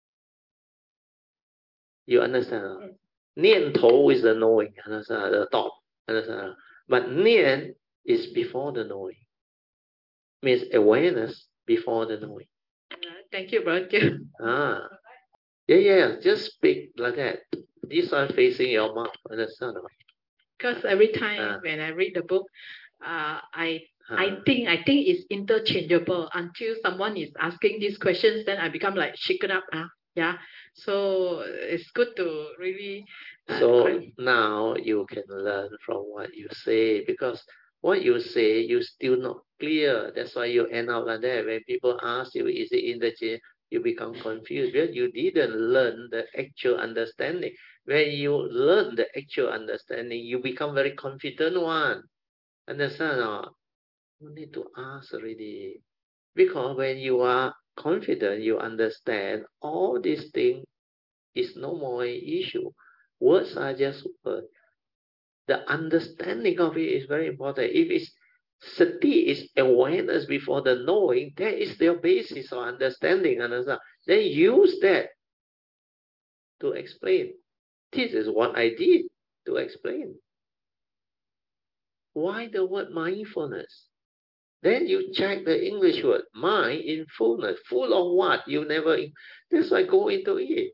You understand? Yes. 念头 is the knowing, understand? The thought, understand? But 念 is before the knowing. Means awareness before the knowing. Thank you, brother. Yeah. Just speak like that. This one facing your mouth, understand? Because every time when I read the book, I think it's interchangeable until someone is asking these questions, then I become like shaken up. Yeah. So it's good to really. So now you can learn from what you say, because what you say, you still not clear. That's why you end up like that. When people ask you, is it interchangeable? You become confused because you didn't learn the actual understanding. When you learn the actual understanding, you become very confident one. Understand? You need to ask already. Because when you are confident, you understand all these things is no more an issue. Words are just words. The understanding of it is very important. If it's sati is awareness before the knowing, that is their basis of understanding. Understand? Then use that to explain. This is what I did to explain. Why the word mindfulness? Then you check the English word, mindfulness. Full of what? You never. That's why go into it.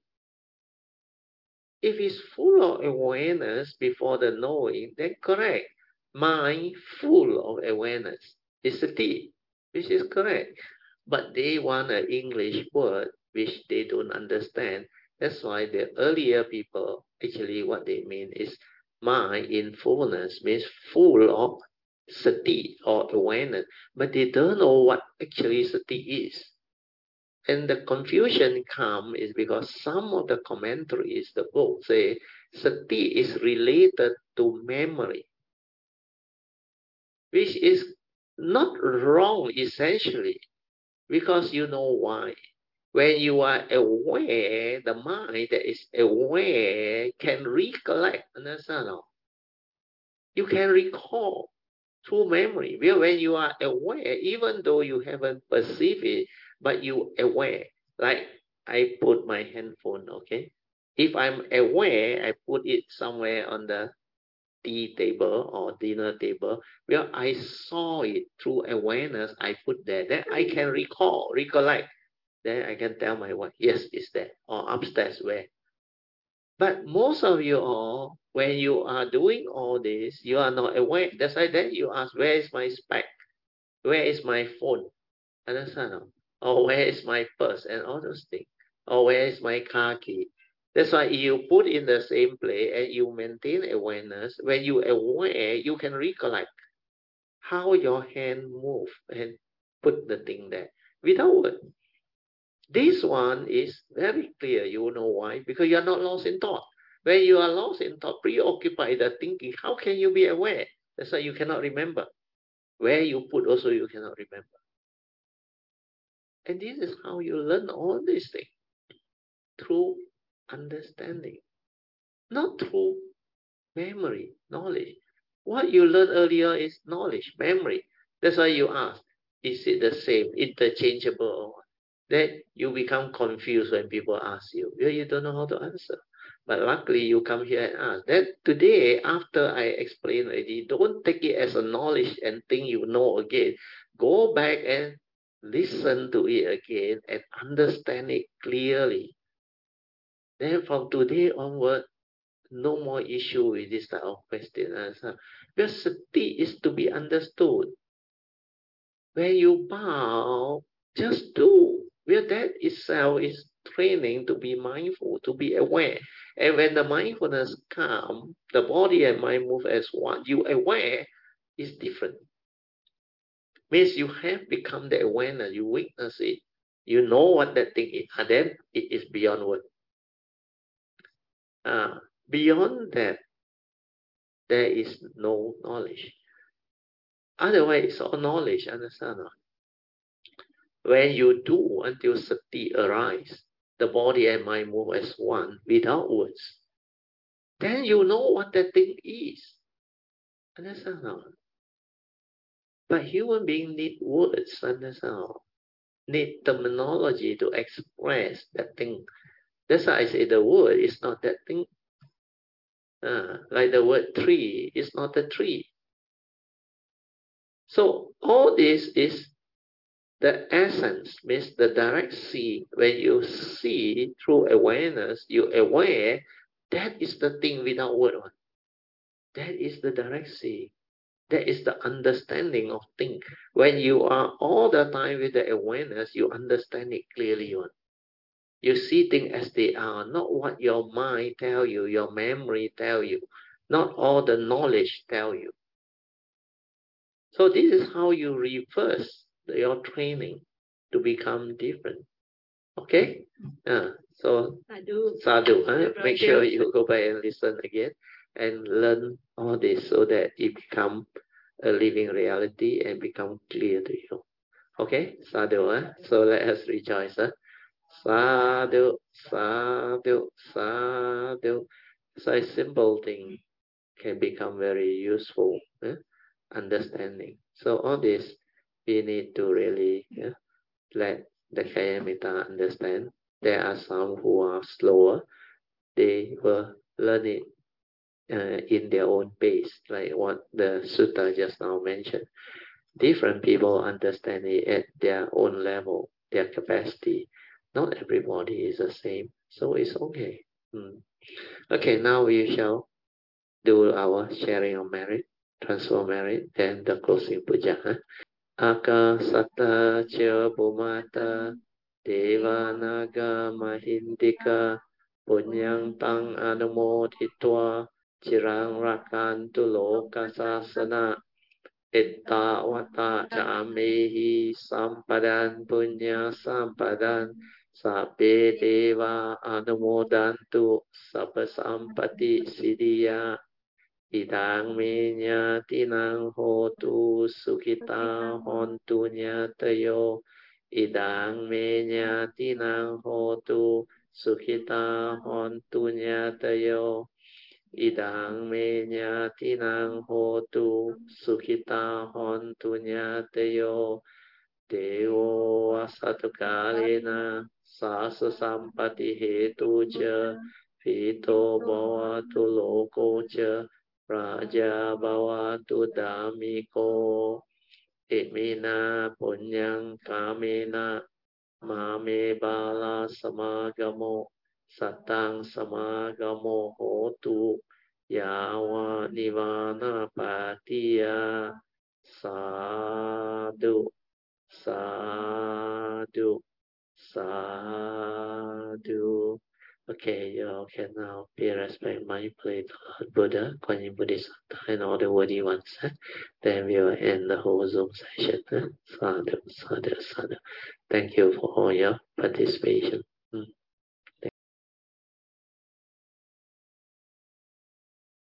If it's full of awareness before the knowing, then correct. Mind full of awareness is sati, which is correct. But they want an English word which they don't understand. That's why the earlier people, actually what they mean is mind in fullness, means full of sati or awareness. But they don't know what actually sati is. And the confusion comes is because some of the commentaries, the book say, sati is related to memory, which is not wrong essentially, because you know why. When you are aware, the mind that is aware can recollect, understand? You can recall through memory. When you are aware, even though you haven't perceived it, but you aware. Like I put my handphone, okay? If I'm aware, I put it somewhere on the tea table or dinner table, where I saw it through awareness, I put there. Then I can recollect. then I can tell my wife, yes, it's there, or upstairs where. But most of you all, when you are doing all this, you are not aware. That's why then you ask, where is my spec? Where is my phone? Understand? Or where is my purse and all those things? Or where is my car key? That's why you put in the same place and you maintain awareness. When you aware, you can recollect how your hand move and put the thing there without word. This one is very clear. You know why? Because you are not lost in thought. When you are lost in thought, preoccupied the thinking, how can you be aware? That's why you cannot remember. Where you put also you cannot remember. And this is how you learn all these things. Through understanding. Not through memory, knowledge. What you learned earlier is knowledge, memory. That's why you ask, is it the same, interchangeable or what? Then you become confused when people ask you. You don't know how to answer. But luckily you come here and ask. Then today, after I explain already, don't take it as a knowledge and think you know again. Go back and listen to it again and understand it clearly. Then from today onward, no more issue with this type of question. Because sati is to be understood. When you bow, just do. Well, that itself is training to be mindful, to be aware. And when the mindfulness comes, the body and mind move as one. You aware is different. Means you have become the awareness. You witness it. You know what that thing is. And then it is beyond word. Beyond that, there is no knowledge. Otherwise, it's all knowledge, understand? When you do until sati arise, the body and mind move as one without words, then you know what that thing is. Understand? But human beings need words, understand? Need terminology to express that thing. That's why I say the word is not that thing. Like the word tree is not a tree. So all this is the essence, means the direct see. When you see through awareness, you aware, that is the thing without word. That is the direct see. That is the understanding of thing. When you are all the time with the awareness, you understand it clearly. You see things as they are, not what your mind tell you, your memory tell you, not all the knowledge tell you. So this is how you reverse your training to become different. Okay? So sadhu, make sure you go back and listen again and learn all this so that it become a living reality and become clear to you. Okay? Sadhu, so let us rejoice. Sadhu, sadhu, sadhu. So a simple thing can become very useful. Understanding. So all this we need to really let the Kayamita understand. There are some who are slower. They will learn it in their own pace, like what the sutta just now mentioned. Different people understand it at their own level, their capacity. Not everybody is the same, so it's okay. Okay, now we shall do our sharing of merit, transfer merit, and the closing puja. Akasata ca bumata devanaga mahindika punyang tang anumodhitva cirang rakantu lokasasana itta vata camehi sampadan punya sampadan sabbe deva anumodantu sabba sampati siddhya idang menya tinang hotu sukita hontu nyatayo idang menya tinang hotu sukita hontu nyatayo idang menya tinang hotu sukita hontu nyatayo dewo asatu kalena sasa sampati hetu ca pito bhavatu loko ca Raja bhavatu damiko imina punyang kamena Ma me bala samagamo satang samagamo hotu yawa nivana patiya sadhu sadhu sadhu. Okay, you can now pay respect my plate Lord Buddha, Kuan Yin Bodhisattva, and all the worthy ones. Then we will end the whole Zoom session. Sadhu, sadhu, sadhu. Thank you for all your participation.